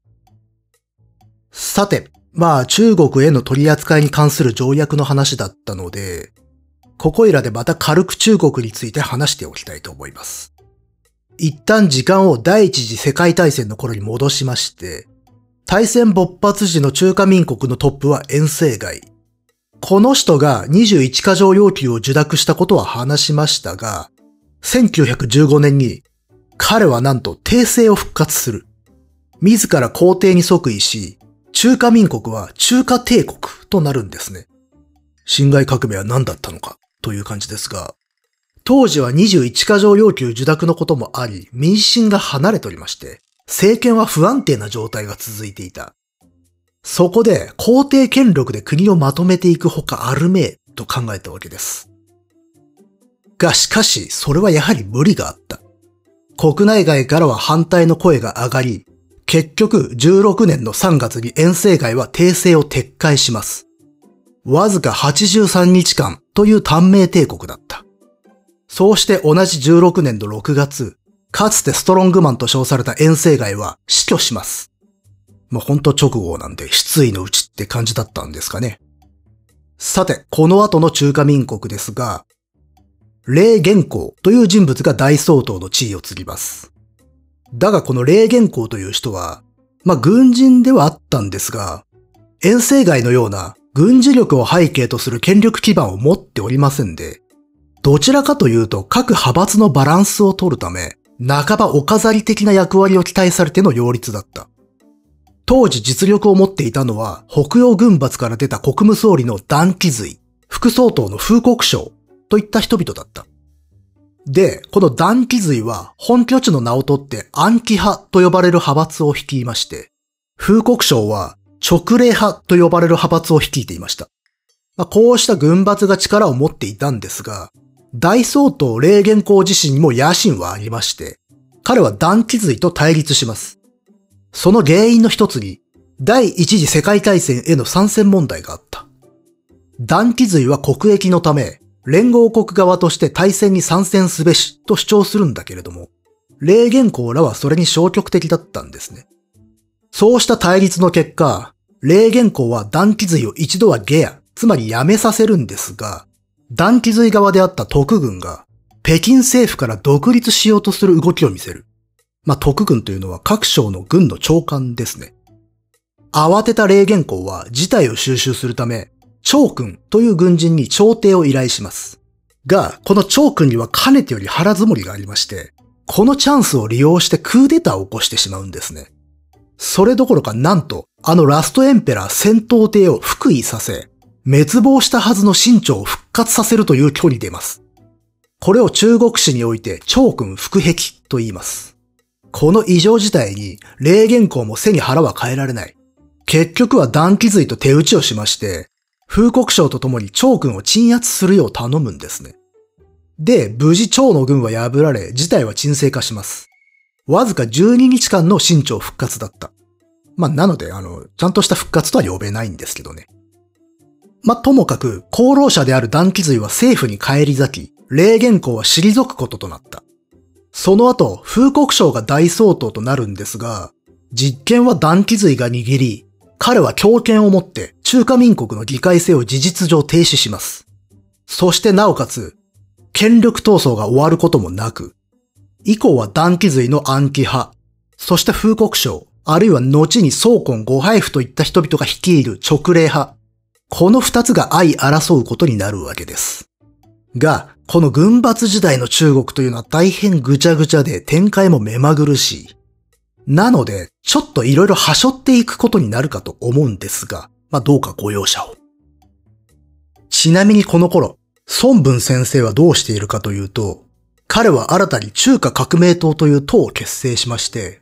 さて、中国への取り扱いに関する条約の話だったので、ここいらでまた軽く中国について話しておきたいと思います。一旦時間を第一次世界大戦の頃に戻しまして、大戦勃発時の中華民国のトップは袁世凱。この人が21か条要求を受諾したことは話しましたが、1915年に彼はなんと帝政を復活する。自ら皇帝に即位し、中華民国は中華帝国となるんですね。辛亥革命は何だったのかという感じですが、当時は21か条要求受諾のこともあり、民心が離れておりまして、政権は不安定な状態が続いていた。そこで皇帝権力で国をまとめていくほかあるめえと考えたわけです。がしかし、それはやはり無理があった。国内外からは反対の声が上がり、結局16年の3月に袁世凱は帝政を撤回します。わずか83日間という短命帝国だった。そうして同じ16年の6月、かつてストロングマンと称された袁世凱は死去します。ほんと直後なんで失意のうちって感じだったんですかね。さて、この後の中華民国ですが、黎元洪という人物が大総統の地位を継ぎます。だがこの黎元洪という人は、軍人ではあったんですが、袁世凱のような軍事力を背景とする権力基盤を持っておりませんで、どちらかというと各派閥のバランスを取るため、半ばお飾り的な役割を期待されての擁立だった。当時実力を持っていたのは、北洋軍閥から出た国務総理の段祺瑞、副総統の風国省といった人々だった。で、この段祺瑞は本拠地の名を取って安徽派と呼ばれる派閥を率いまして、風国省は直令派と呼ばれる派閥を率いていました。こうした軍閥が力を持っていたんですが、大総統黎元洪自身にも野心はありまして、彼は段祺瑞と対立します。その原因の一つに、第一次世界大戦への参戦問題があった。段祺瑞は国益のため、連合国側として大戦に参戦すべしと主張するんだけれども、黎元洪らはそれに消極的だったんですね。そうした対立の結果、黎元洪は段祺瑞を一度は下野、つまり辞めさせるんですが、段祺瑞側であった徳軍が、北京政府から独立しようとする動きを見せる。徳軍というのは各省の軍の長官ですね。慌てた黎元洪は事態を収拾するため、趙君という軍人に調停を依頼します。が、この趙君にはかねてより腹積もりがありまして、このチャンスを利用してクーデターを起こしてしまうんですね。それどころかなんと、ラストエンペラー戦闘艇を復位させ、滅亡したはずの清朝を復活させるという挙に出ます。これを中国史において趙君復辟と言います。この異常事態に黎元洪も背に腹は変えられない。結局は段祺瑞と手打ちをしまして、風国省と共に趙軍を鎮圧するよう頼むんですね。で、無事趙の軍は破られ、事態は沈静化します。わずか12日間の清朝復活だった。なので、ちゃんとした復活とは呼べないんですけどね。ともかく、功労者である段祺瑞は政府に返り咲き、黎元洪は退くこととなった。その後、風国省が大総統となるんですが、実権は段祺瑞が握り、彼は強権をもって中華民国の議会制を事実上停止します。そしてなおかつ、権力闘争が終わることもなく、以降は段祺瑞の安徽派、そして風国省、あるいは後に宗根呉海部といった人々が率いる直令派、この二つが相争うことになるわけです。が、この軍閥時代の中国というのは大変ぐちゃぐちゃで展開も目まぐるしい。なので、ちょっといろいろはしょっていくことになるかと思うんですが、どうかご容赦を。ちなみにこの頃、孫文先生はどうしているかというと、彼は新たに中華革命党という党を結成しまして、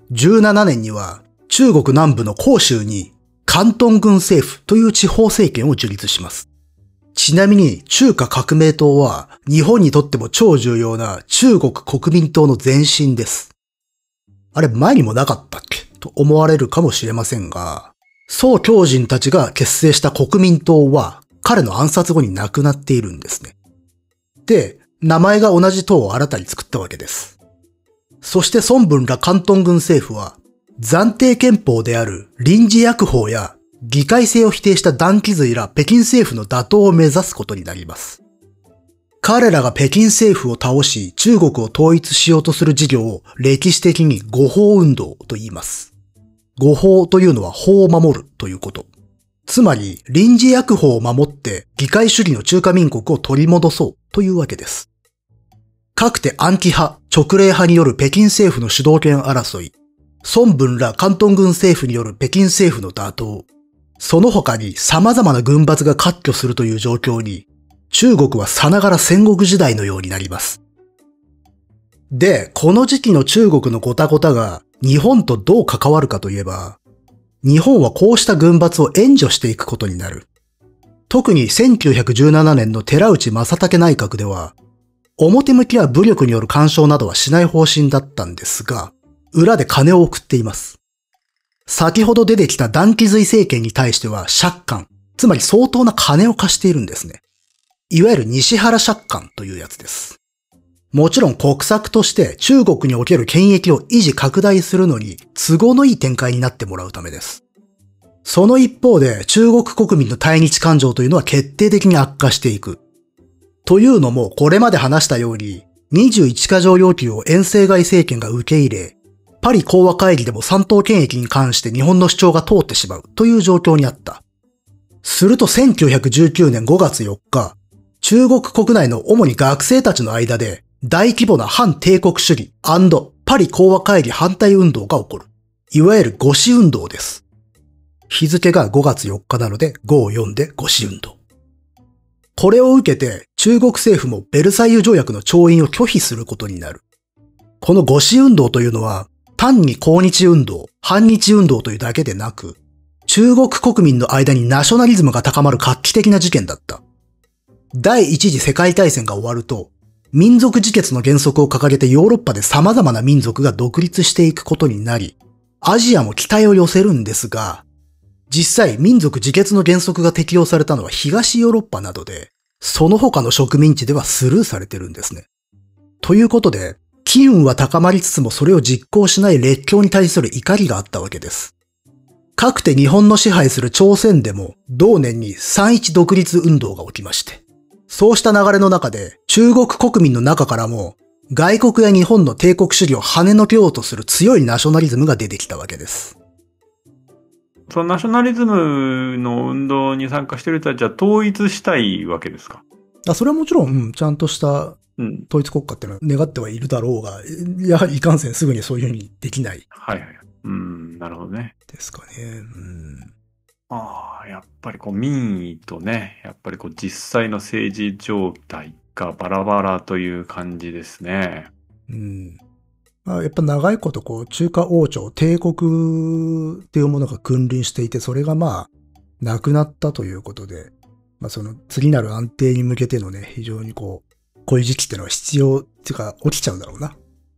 17年には中国南部の広州に広東軍政府という地方政権を樹立します。ちなみに中華革命党は日本にとっても超重要な中国国民党の前身です。あれ前にもなかったっけと思われるかもしれませんが、宋教仁たちが結成した国民党は彼の暗殺後に亡くなっているんですね。で、名前が同じ党を新たに作ったわけです。そして孫文ら広東軍政府は暫定憲法である臨時薬法や議会制を否定した段祺瑞ら北京政府の打倒を目指すことになります。彼らが北京政府を倒し中国を統一しようとする事業を歴史的に護法運動と言います。護法というのは法を守るということ。つまり臨時薬法を守って議会主義の中華民国を取り戻そうというわけです。かくて安徽派、直令派による北京政府の主導権争い、孫文ら広東軍政府による北京政府の打倒、その他に様々な軍閥が割拠するという状況に、中国はさながら戦国時代のようになります。で、この時期の中国のごたごたが日本とどう関わるかといえば、日本はこうした軍閥を援助していくことになる。特に1917年の寺内正武内閣では、表向きは武力による干渉などはしない方針だったんですが、裏で金を送っています。先ほど出てきた段祺瑞政権に対しては借款、つまり相当な金を貸しているんですね。いわゆる西原借款というやつです。もちろん国策として中国における権益を維持拡大するのに都合のいい展開になってもらうためです。その一方で中国国民の対日感情というのは決定的に悪化していく。というのもこれまで話したように21か条要求を遠征外政権が受け入れ、パリ講和会議でも三島権益に関して日本の主張が通ってしまうという状況にあった。すると1919年5月4日、中国国内の主に学生たちの間で大規模な反帝国主義&パリ講和会議反対運動が起こる。いわゆる五四運動です。日付が5月4日なので5-4で五四運動。これを受けて中国政府もベルサイユ条約の調印を拒否することになる。この五四運動というのは単に抗日運動、反日運動というだけでなく、中国国民の間にナショナリズムが高まる画期的な事件だった。第一次世界大戦が終わると、民族自決の原則を掲げてヨーロッパで様々な民族が独立していくことになり、アジアも期待を寄せるんですが、実際民族自決の原則が適用されたのは東ヨーロッパなどで、その他の植民地ではスルーされてるんですね。ということで、機運は高まりつつもそれを実行しない列強に対する怒りがあったわけです。かくて日本の支配する朝鮮でも同年に3.1独立運動が起きまして、そうした流れの中で中国国民の中からも外国や日本の帝国主義を跳ねのけようとする強いナショナリズムが出てきたわけです。 そのナショナリズムの運動に参加している人たちは統一したいわけですか？ それはもちろん、ちゃんとした統一国家っていうのは願ってはいるだろうが、やはりいかんせんすぐにそういうふうにできない。 はいはい。なるほどね。 ですかね。 やっぱり民意とね、やっぱり実際の政治状態がバラバラという感じですね。 やっぱ長いこと中華王朝、帝国っていうものが君臨していて、それがなくなったということで、その次なる安定に向けてのね、非常にこういう時期ってのは必要っていうか起きちゃうんだろうな。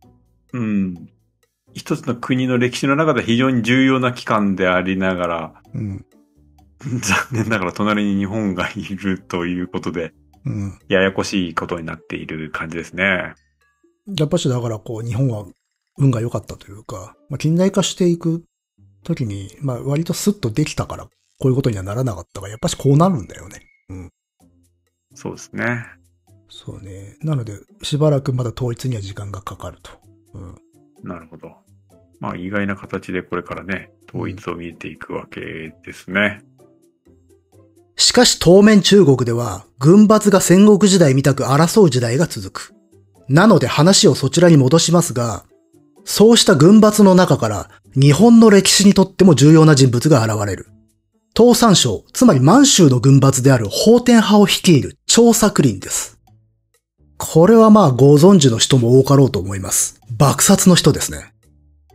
一つの国の歴史の中で非常に重要な期間でありながら、残念ながら隣に日本がいるということで、ややこしいことになっている感じですね。 やっぱしだから日本は運が良かったというか、近代化していくときに、割とスッとできたからこういうことにはならなかったが、やっぱしこうなるんだよね。 そうですね。 そうね。なので、しばらくまだ統一には時間がかかると。 なるほど。意外な形でこれからね、統一を見えていくわけですね。 しかし当面中国では、軍閥が戦国時代みたく争う時代が続く。なので話をそちらに戻しますが、そうした軍閥の中から日本の歴史にとっても重要な人物が現れる。東山省、つまり満州の軍閥である奉天派を率いる張作霖です。これはご存知の人も多かろうと思います。幕殺の人ですね。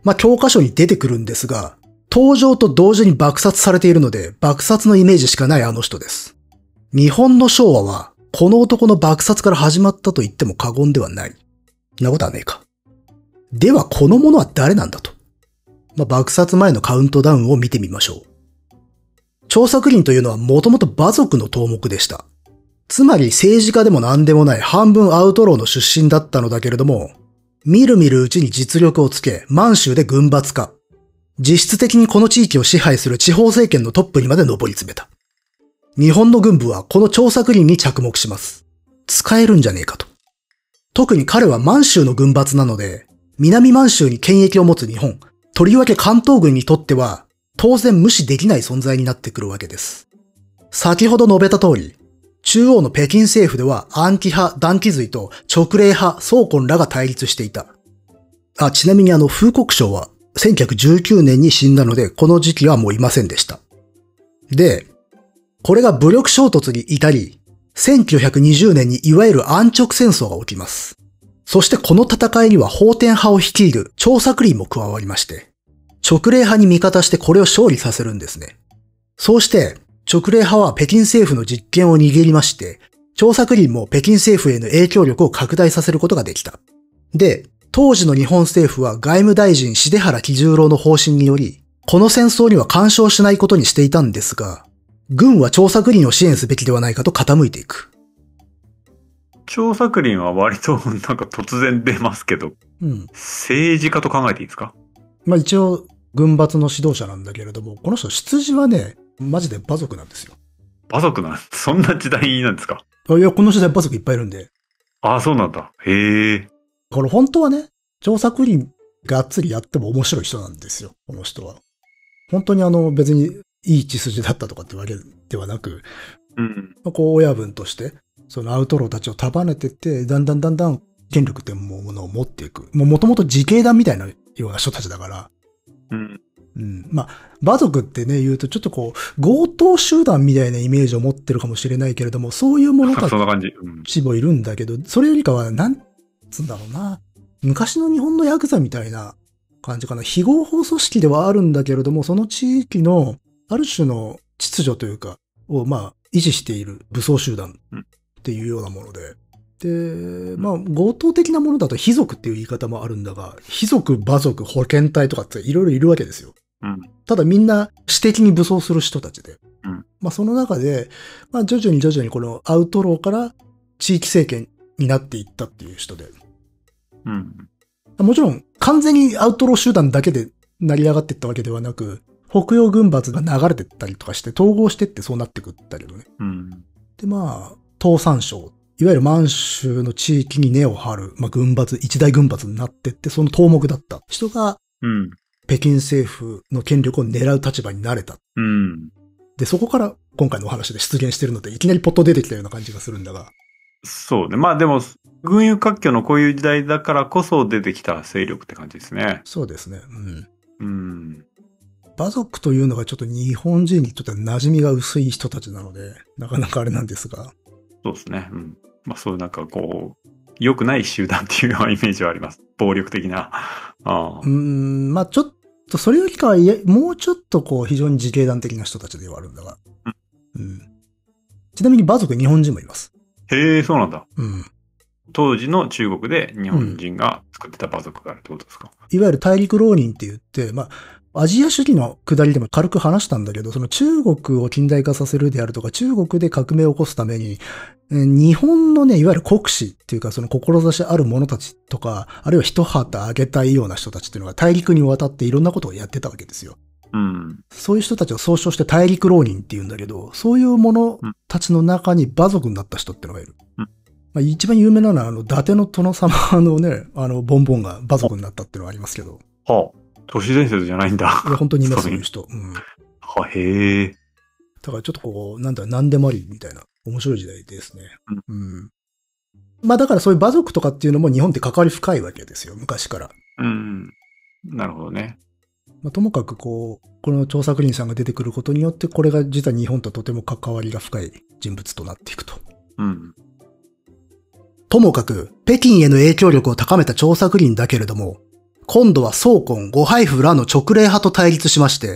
教科書に出てくるんですが、登場と同時に爆殺されているので、爆殺のイメージしかないあの人です。日本の昭和は、この男の爆殺から始まったと言っても過言ではない。なことはねえか。では、この者は誰なんだと。爆殺前のカウントダウンを見てみましょう。張作霖というのはもともと馬族の頭目でした。つまり政治家でも何でもない半分アウトローの出身だったのだけれども、みるみるうちに実力をつけ、満州で軍閥化。実質的にこの地域を支配する地方政権のトップにまで上り詰めた。日本の軍部はこの張作霖に着目します。使えるんじゃねえかと。特に彼は満州の軍閥なので、南満州に権益を持つ日本、とりわけ関東軍にとっては、当然無視できない存在になってくるわけです。先ほど述べた通り、中央の北京政府では安徽派、団気髄と直令派、宗根らが対立していた。ちなみに風国省は1919年に死んだので、この時期はもういませんでした。で、これが武力衝突に至り、1920年にいわゆる安直戦争が起きます。そしてこの戦いには奉天派を率いる張作霖も加わりまして、直令派に味方してこれを勝利させるんですね。そうして、直令派は北京政府の実権を握りまして、張作霖も北京政府への影響力を拡大させることができた。で、当時の日本政府は外務大臣重原喜重郎の方針により、この戦争には干渉しないことにしていたんですが、軍は張作霖を支援すべきではないかと傾いていく。 張作霖は割となんか突然出ますけど、政治家と考えていいですか？ 一応、軍閥の指導者なんだけれども、この人出自はね、マジで馬族なんですよ。 馬族そんな時代なんですか？ いや、この時代馬族いっぱいいるんで。 そうなんだ。へえ。 これ本当はね、張作霖がっつりやっても面白い人なんですよ、この人は。本当に別にいい血筋だったとかってわけではなく、親分として、そのアウトローたちを束ねてって、だんだん権力ってものを持っていく。もともと自警団みたいなような人たちだから。馬族ってね、言うとちょっと強盗集団みたいなイメージを持ってるかもしれないけれども、そういうものたちもいるんだけど、それよりかは、なんつうんだろうな。昔の日本のヤクザみたいな感じかな。非合法組織ではあるんだけれども、その地域のある種の秩序というか、を維持している武装集団っていうようなもので。で、強盗的なものだと非族っていう言い方もあるんだが、非族、馬族、保健隊とかっていろいろいるわけですよ。ただみんな私的に武装する人たちで。その中で、徐々にこのアウトローから地域政権になっていったっていう人で。もちろん完全にアウトロー集団だけで成り上がっていったわけではなく、北洋軍閥が流れてったりとかして統合してってそうなってくったけどね。で、東山省。いわゆる満州の地域に根を張る、軍閥、一大軍閥になってって、その頭目だった人が、北京政府の権力を狙う立場になれた。で、そこから今回のお話で出現してるので、いきなりポッと出てきたような感じがするんだが。 そうね。でも、軍友割拠のこういう時代だからこそ出てきた勢力って感じですね。 そうですね。馬族というのがちょっと日本人にとっては馴染みが薄い人たちなので、なかなかあれなんですが。 そうですね。そういう良くない集団っていうようなイメージはあります。暴力的な。 ちょっと、それよりかは、もうちょっと非常に自警団的な人たちではあるんだが。ちなみに馬族日本人もいます。 へえ、そうなんだ。当時の中国で日本人が作ってた馬族があるってことですか？ いわゆる大陸浪人って言って、アジア主義の下りでも軽く話したんだけど、その中国を近代化させるであるとか、中国で革命を起こすために、日本のね、いわゆる国士っていうか、その志ある者たちとか、あるいは一旗あげたいような人たちっていうのが大陸に渡っていろんなことをやってたわけですよ。そういう人たちを総称して大陸浪人って言うんだけど、そういう者たちの中に馬族になった人っていうのがいる。一番有名なのは、伊達の殿様のね、ボンボンが馬族になったっていうのがありますけど。 都市伝説じゃないんだ。 いや、本当にいます、そういう人。 へえ。 だからちょっと何でもありみたいな、面白い時代ですね。だからそういう馬族とかっていうのも日本って関わり深いわけですよ、昔から。 なるほどね。 ともかくこの張作霖さんが出てくることによって、これが実は日本ととても関わりが深い人物となっていくと。ともかく、北京への影響力を高めた張作霖だけれども、 今度は宗根、呉海夫らの直令派と対立しまして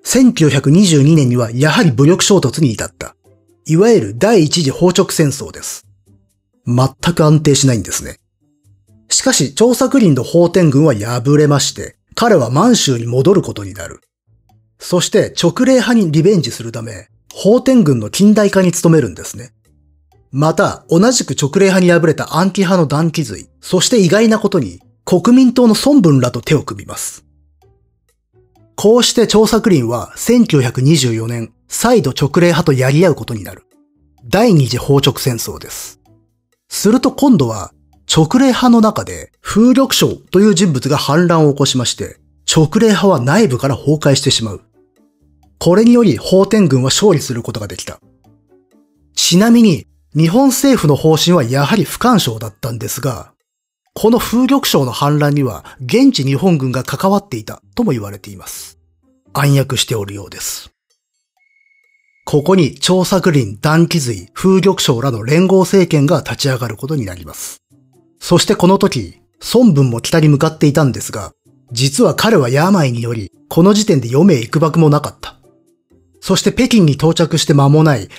、1922年にはやはり武力衝突に至った。いわゆる第一次宝直戦争です。全く安定しないんですね。しかし、張作霖の奉天軍は敗れまして、彼は満州に戻ることになる。そして直令派にリベンジするため、奉天軍の近代化に努めるんですね。また、同じく直令派に敗れた安徽派の段祺瑞、そして意外なことに、国民党の孫文らと手を組みます。こうして張作霖は1924年、再度直令派とやり合うことになる。第二次宝直戦争です。すると今度は、直令派の中で、風力省という人物が反乱を起こしまして、直令派は内部から崩壊してしまう。これにより、奉天軍は勝利することができた。ちなみに、日本政府の方針はやはり不干渉だったんですが、この風力省の反乱には、現地日本軍が関わっていたとも言われています。暗躍しておるようです。ここに、張作霖、段祺瑞、風力省らの連合政権が立ち上がることになります。そしてこの時、孫文も北に向かっていたんですが、実は彼は病により、この時点で余命いくばくもなかった。そして北京に到着して間もない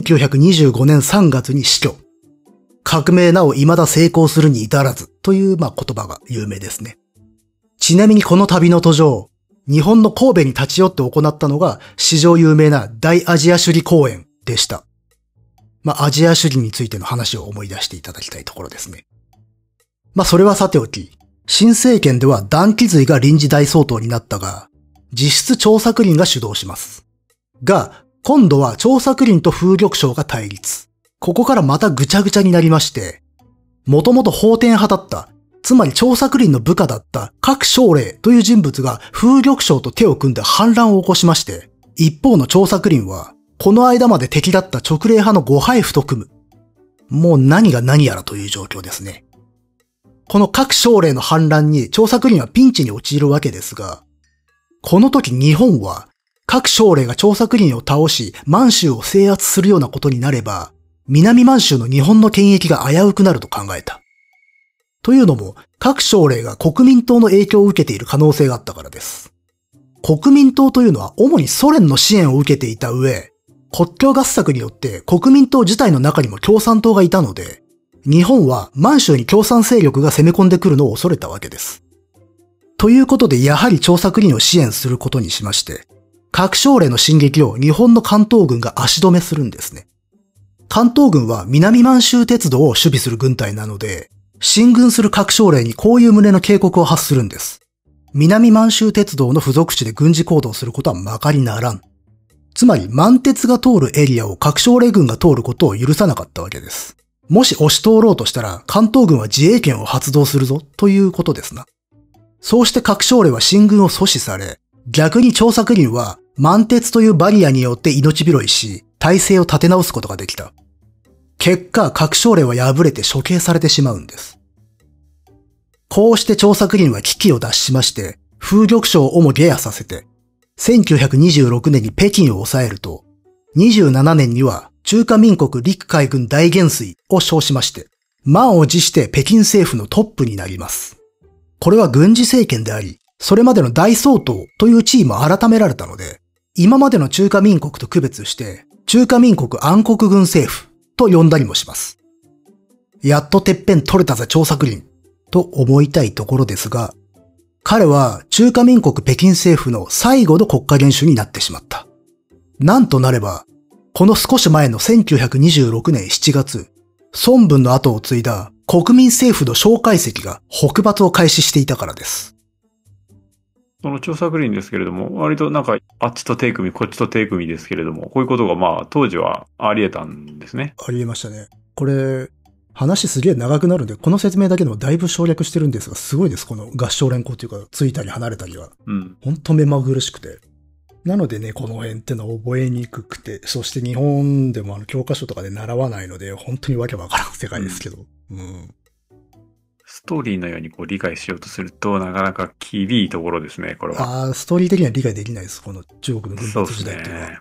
1925年3月に死去。革命なお未だ成功するに至らずという言葉が有名ですね。ちなみにこの旅の途上、日本の神戸に立ち寄って行ったのが史上有名な大アジア主義公演でした。アジア主義についての話を思い出していただきたいところですね。それはさておき、新政権では段祺瑞が臨時大総統になったが、実質張作霖が主導します。が、今度は張作霖と風力省が対立。ここからまたぐちゃぐちゃになりまして、もともと奉天派だった、つまり張作霖の部下だった郭奨礼という人物が風力省と手を組んで反乱を起こしまして、一方の張作霖は、この間まで敵だった直令派の呉海夫と組む。もう何が何やらという状況ですね。この郭奨礼の反乱に張作霖はピンチに陥るわけですが、この時日本は、郭奨礼が張作霖を倒し、満州を制圧するようなことになれば、南満州の日本の権益が危うくなると考えた。というのも、郭奨礼が国民党の影響を受けている可能性があったからです。国民党というのは主にソ連の支援を受けていた上、国境合作によって国民党自体の中にも共産党がいたので、日本は満州に共産勢力が攻め込んでくるのを恐れたわけです。ということでやはり張作霖を支援することにしまして、郭奨礼の進撃を日本の関東軍が足止めするんですね。関東軍は南満州鉄道を守備する軍隊なので、進軍する郭奨礼にこういう旨の警告を発するんです。南満州鉄道の付属地で軍事行動することはまかりならん。つまり満鉄が通るエリアを郭奨礼軍が通ることを許さなかったわけです。もし押し通ろうとしたら関東軍は自衛権を発動するぞということですな。そうして郭奨礼は進軍を阻止され、逆に張作霖は満鉄というバリアによって命拾いし、体制を立て直すことができた。結果、郭奨礼は敗れて処刑されてしまうんです。こうして張作霖は危機を脱しまして、風力省をも下野させて、1926年に北京を抑えると、27年には中華民国陸海軍大元帥を称しまして、満を持して北京政府のトップになります。これは軍事政権であり、それまでの大総統という地位も改められたので、今までの中華民国と区別して、中華民国暗黒軍政府と呼んだりもします。やっとてっぺん取れたぜ張作霖と思いたいところですが、彼は中華民国北京政府の最後の国家元首になってしまった。なんとなれば、この少し前の1926年7月、孫文の後を継いだ国民政府の蒋介石が北伐を開始していたからです。 その張作霖ですけれども、割とあっちと手組み、こっちと手組みですけれども、こういうことが当時はあり得たんですね。 あり得ましたね。これ、話すげえ長くなるんで、この説明だけでもだいぶ省略してるんですが、すごいです。この合唱連行というか、ついたり離れたりが。ほんと目まぐるしくて。なのでね、この辺ってのは覚えにくくて、そして日本でも教科書とかで習わないので、本当にわけわからん世界ですけど。 ストーリーのように理解しようとすると、なかなか厳いところですね、これは。 ストーリー的には理解できないです。この中国の軍閥時代っていうのは。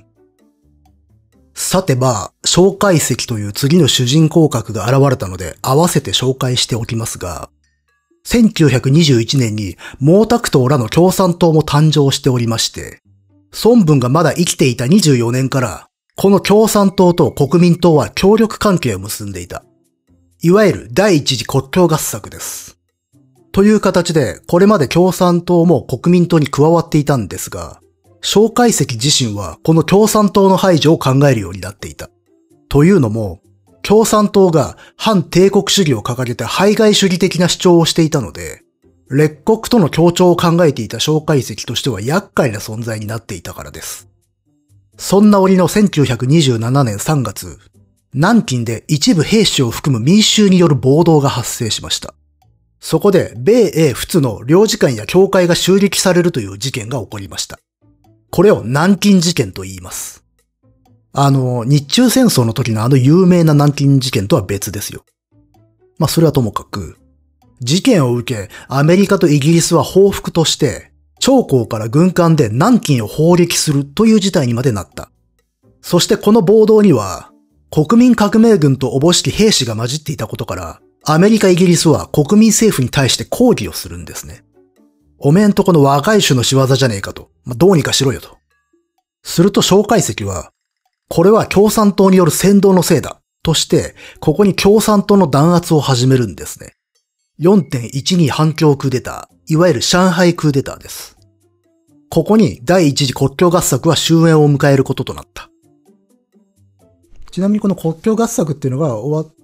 さて蒋介石という次の主人公格が現れたので、合わせて紹介しておきますが、 1921年に毛沢東らの共産党も誕生しておりまして、孫文がまだ生きていた24年から、この共産党と国民党は協力関係を結んでいた。いわゆる第一次国境合作です。という形で、これまで共産党も国民党に加わっていたんですが、蒋介石自身はこの共産党の排除を考えるようになっていた。というのも、共産党が反帝国主義を掲げて排外主義的な主張をしていたので、列国との協調を考えていた蒋介石としては厄介な存在になっていたからです。そんな折の1927年3月、南京で一部兵士を含む民衆による暴動が発生しました。そこで米英仏の領事館や教会が襲撃されるという事件が起こりました。これを南京事件と言います。日中戦争の時の有名な南京事件とは別ですよ。それはともかく、事件を受け、アメリカとイギリスは報復として、長江から軍艦で南京を砲撃するという事態にまでなった。そしてこの暴動には、国民革命軍とおぼしき兵士が混じっていたことから、アメリカ、イギリスは国民政府に対して抗議をするんですね。おめんとこの若い種の仕業じゃねえかと。どうにかしろよと。すると蒋介石は、これは共産党による扇動のせいだとして、ここに共産党の弾圧を始めるんですね。4.12 反共クーデター、いわゆる上海クーデターです。ここに第一次国境合作は終焉を迎えることとなった。ちなみにこの国境合作っていうのが終わって、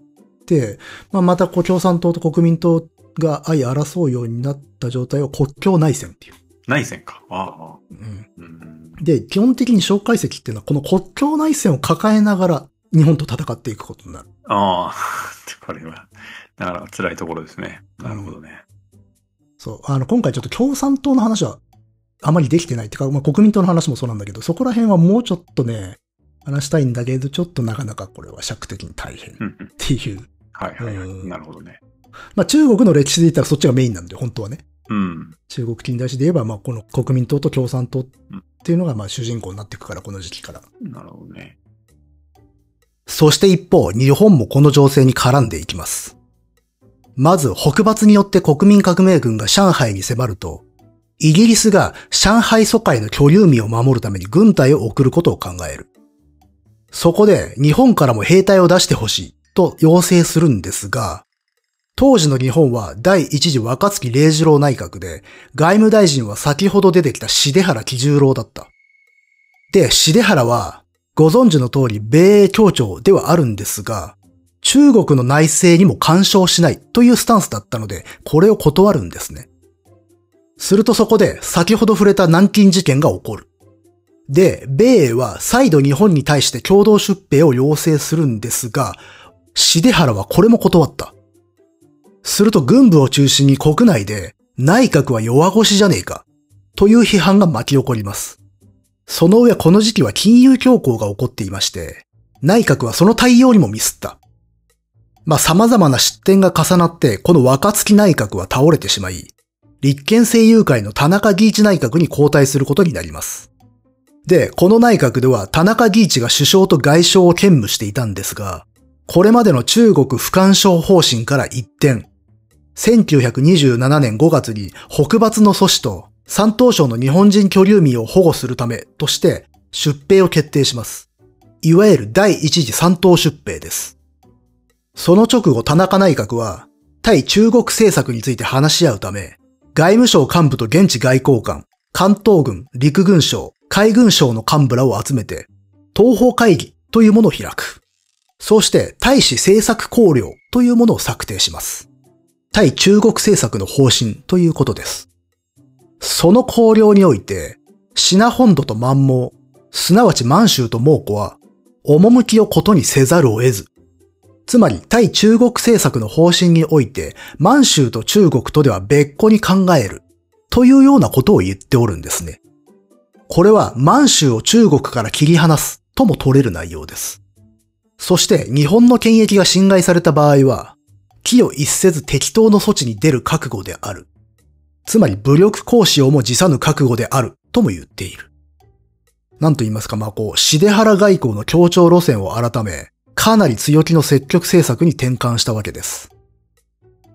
また共産党と国民党が相争うようになった状態を国境内戦っていう。 内戦か。 で、基本的に蒋介石っていうのはこの国境内戦を抱えながら日本と戦っていくことになる。 これは、なかなか辛いところですね。なるほどね。 そう。今回ちょっと共産党の話はあまりできてないっていうか、国民党の話もそうなんだけど、そこら辺はもうちょっとね、話したいんだけど、ちょっとなかなかこれは尺的に大変っていう。 なるほどね。 中国の歴史で言ったらそっちがメインなんで、本当はね。中国近代史で言えば、この国民党と共産党っていうのが主人公になっていくから、この時期から。 なるほどね。 そして一方、日本もこの情勢に絡んでいきます。まず、北伐によって国民革命軍が上海に迫ると、イギリスが上海租界の居留民を守るために軍隊を送ることを考える。そこで、日本からも兵隊を出してほしいと要請するんですが、当時の日本は第一次若槻礼次郎内閣で、外務大臣は先ほど出てきた重原喜十郎だった。で、重原は、ご存知の通り米英協調ではあるんですが、中国の内政にも干渉しないというスタンスだったので、これを断るんですね。するとそこで先ほど触れた南京事件が起こる。で、米英は再度日本に対して共同出兵を要請するんですが、重原はこれも断った。すると軍部を中心に国内で内閣は弱腰じゃねえかという批判が巻き起こります。その上この時期は金融恐慌が起こっていまして、内閣はその対応にもミスった。様々な失点が重なってこの若槻内閣は倒れてしまい、立憲政友会の田中義一内閣に交代することになります。で、この内閣では田中義一が首相と外相を兼務していたんですが、これまでの中国不干渉方針から一転、1927年5月に北伐の阻止と山東省の日本人居留民を保護するためとして出兵を決定します。いわゆる第一次山東出兵です。その直後田中内閣は対中国政策について話し合うため、外務省幹部と現地外交官、関東軍、陸軍省、海軍省の幹部らを集めて、東方会議というものを開く。そうして大使政策綱領というものを策定します。対中国政策の方針ということです。その綱領において、支那本土と満蒙、すなわち満州と蒙古は、趣をことにせざるを得ず。つまり、対中国政策の方針において、満州と中国とでは別個に考える、というようなことを言っておるんですね。これは満州を中国から切り離すとも取れる内容です。そして日本の権益が侵害された場合は、機を逸せず適当の措置に出る覚悟である。つまり武力行使をも辞さぬ覚悟であるとも言っている。なんと言いますか、重原外交の協調路線を改め、かなり強気の積極政策に転換したわけです。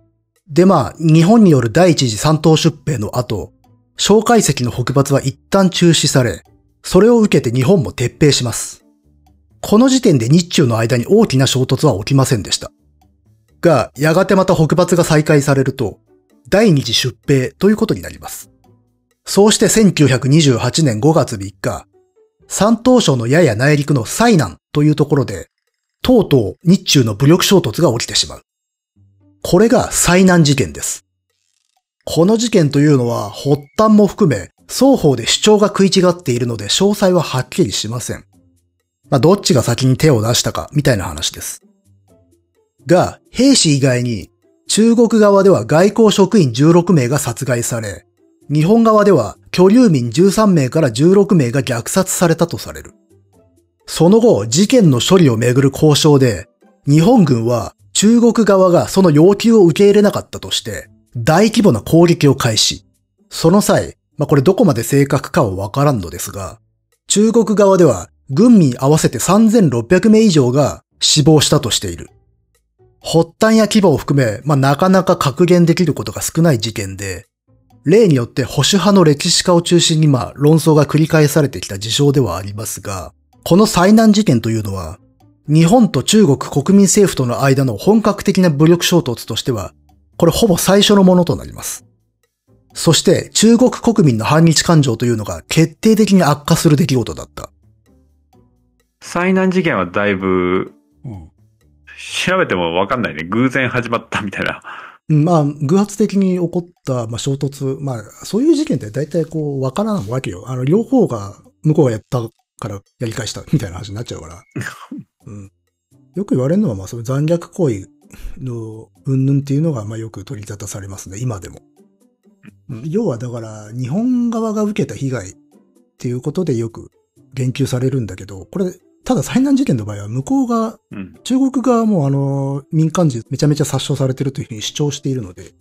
で日本による第一次山東出兵の後、蒋介石の北伐は一旦中止され、それを受けて日本も撤兵します。この時点で日中の間に大きな衝突は起きませんでした。が、やがてまた北伐が再開されると、第二次出兵ということになります。そうして1928年5月3日、山東省のやや内陸の済南というところで、とうとう日中の武力衝突が起きてしまう。これが済南事件です。この事件というのは発端も含め、双方で主張が食い違っているので詳細ははっきりしません。どっちが先に手を出したかみたいな話です。が、兵士以外に中国側では外交職員16名が殺害され、日本側では居留民13名から16名が虐殺されたとされる。その後、事件の処理をめぐる交渉で、日本軍は中国側がその要求を受け入れなかったとして、大規模な攻撃を開始。その際、これどこまで正確かはわからんのですが、中国側では軍民合わせて3600名以上が死亡したとしている。発端や規模を含め、なかなか確言できることが少ない事件で、例によって保守派の歴史家を中心に論争が繰り返されてきた事象ではありますが、この済南事件というのは、日本と中国国民政府との間の本格的な武力衝突としては、これほぼ最初のものとなります。そして中国国民の反日感情というのが決定的に悪化する出来事だった。 済南事件はだいぶ、調べてもわかんないね。偶然始まったみたいな。 偶発的に起こった、衝突。そういう事件って大体わからないわけよ。両方が、向こうがやったからやり返したみたいな話になっちゃうから。よく言われるのは、そういう残虐行為の云々っていうのが、よく取り沙汰されますね、今でも。要はだから、日本側が受けた被害っていうことでよく言及されるんだけど、これ、ただ済南事件の場合は向こうが、中国側も民間人めちゃめちゃ殺傷されてるというふうに主張しているので、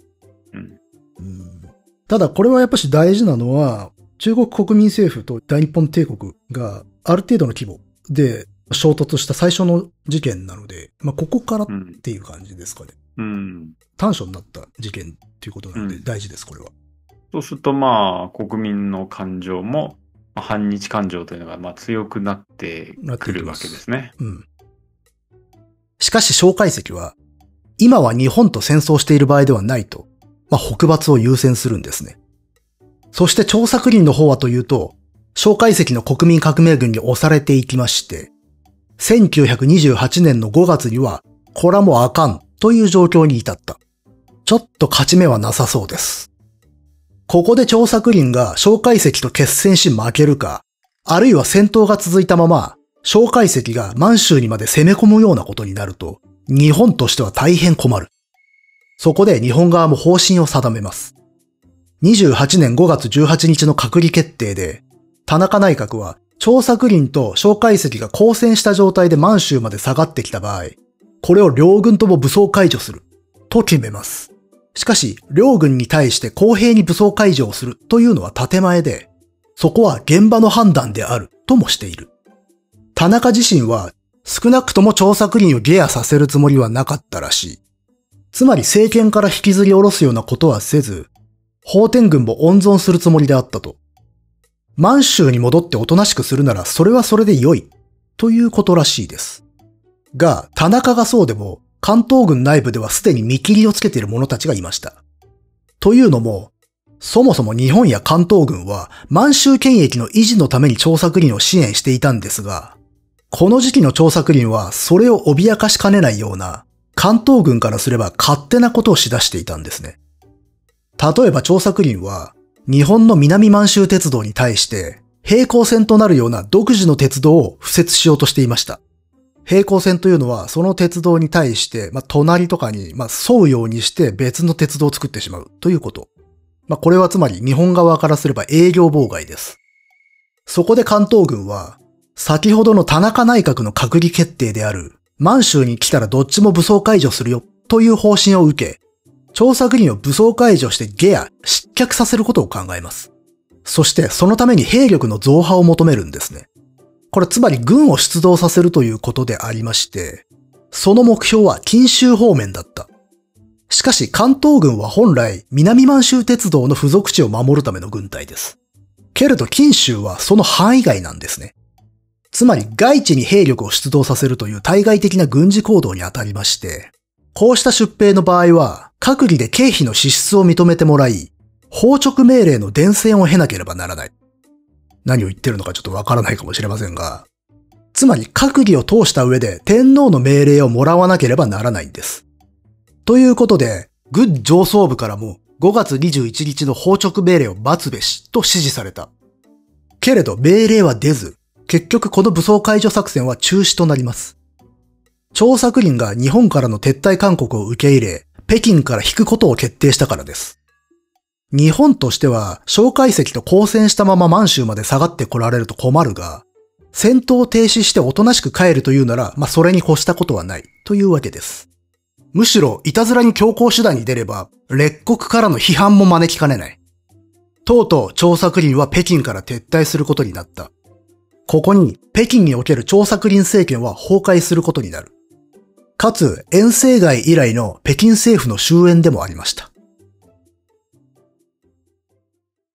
ただこれはやっぱし大事なのは、中国国民政府と大日本帝国がある程度の規模で衝突した最初の事件なので、ここからっていう感じですかね。短所になった事件っていうことなので大事です、これは。 そうすると国民の感情も、反日感情というのが強くなってくるわけですね。 しかし蒋介石は、今は日本と戦争している場合ではないと、北伐を優先するんですね。そして張作霖の方はというと、蒋介石の国民革命軍に押されていきまして、1928年の5月には、これはもうあかんという状況に至った。ちょっと勝ち目はなさそうです。ここで張作霖が蒋介石と決戦し負けるか、あるいは戦闘が続いたまま、蒋介石が満州にまで攻め込むようなことになると、日本としては大変困る。そこで日本側も方針を定めます。28年5月18日の閣議決定で、田中内閣は張作霖と蒋介石が交戦した状態で満州まで下がってきた場合、これを両軍とも武装解除すると決めます。しかし、両軍に対して公平に武装解除をするというのは建前で、そこは現場の判断であるともしている。田中自身は少なくとも張作霖を下野させるつもりはなかったらしい。つまり政権から引きずり下ろすようなことはせず、奉天軍も温存するつもりであったと。満州に戻っておとなしくするならそれはそれで良いということらしいです。が、田中がそうでも、関東軍内部ではすでに見切りをつけている者たちがいました。というのも、そもそも日本や関東軍は満州権益の維持のために張作霖を支援していたんですが、この時期の張作霖はそれを脅かしかねないような関東軍からすれば勝手なことをしだしていたんですね。例えば張作霖は日本の南満州鉄道に対して平行線となるような独自の鉄道を敷設しようとしていました。平行線というのはその鉄道に対して、隣とかに、沿うようにして別の鉄道を作ってしまうということ。これはつまり日本側からすれば営業妨害です。そこで関東軍は、先ほどの田中内閣の閣議決定である、満州に来たらどっちも武装解除するよという方針を受け、張作霖を武装解除して下野、失脚させることを考えます。そしてそのために兵力の増派を求めるんですね。これつまり軍を出動させるということでありまして、その目標は錦州方面だった。 しかし関東軍は本来南満州鉄道の付属地を守るための軍隊です。けれど錦州はその範囲外なんですね。つまり外地に兵力を出動させるという対外的な軍事行動にあたりまして、こうした出兵の場合は閣議で経費の支出を認めてもらい、砲直命令の伝染を経なければならない。何を言ってるのかちょっとわからないかもしれませんが、つまり閣議を通した上で天皇の命令をもらわなければならないんです。ということで、軍上層部からも5月21日の砲直命令を待つべしと指示された。けれど命令は出ず、結局この武装解除作戦は中止となります。張作霖が日本からの撤退勧告を受け入れ、北京から引くことを決定したからです。日本としては、蒋介石と交戦したまま満州まで下がってこられると困るが、戦闘を停止しておとなしく帰るというなら、それに越したことはないというわけです。むしろ、いたずらに強硬手段に出れば、列国からの批判も招きかねない。とうとう、張作霖は北京から撤退することになった。ここに、北京における張作霖政権は崩壊することになる。かつ、遠征外以来の北京政府の終焉でもありました。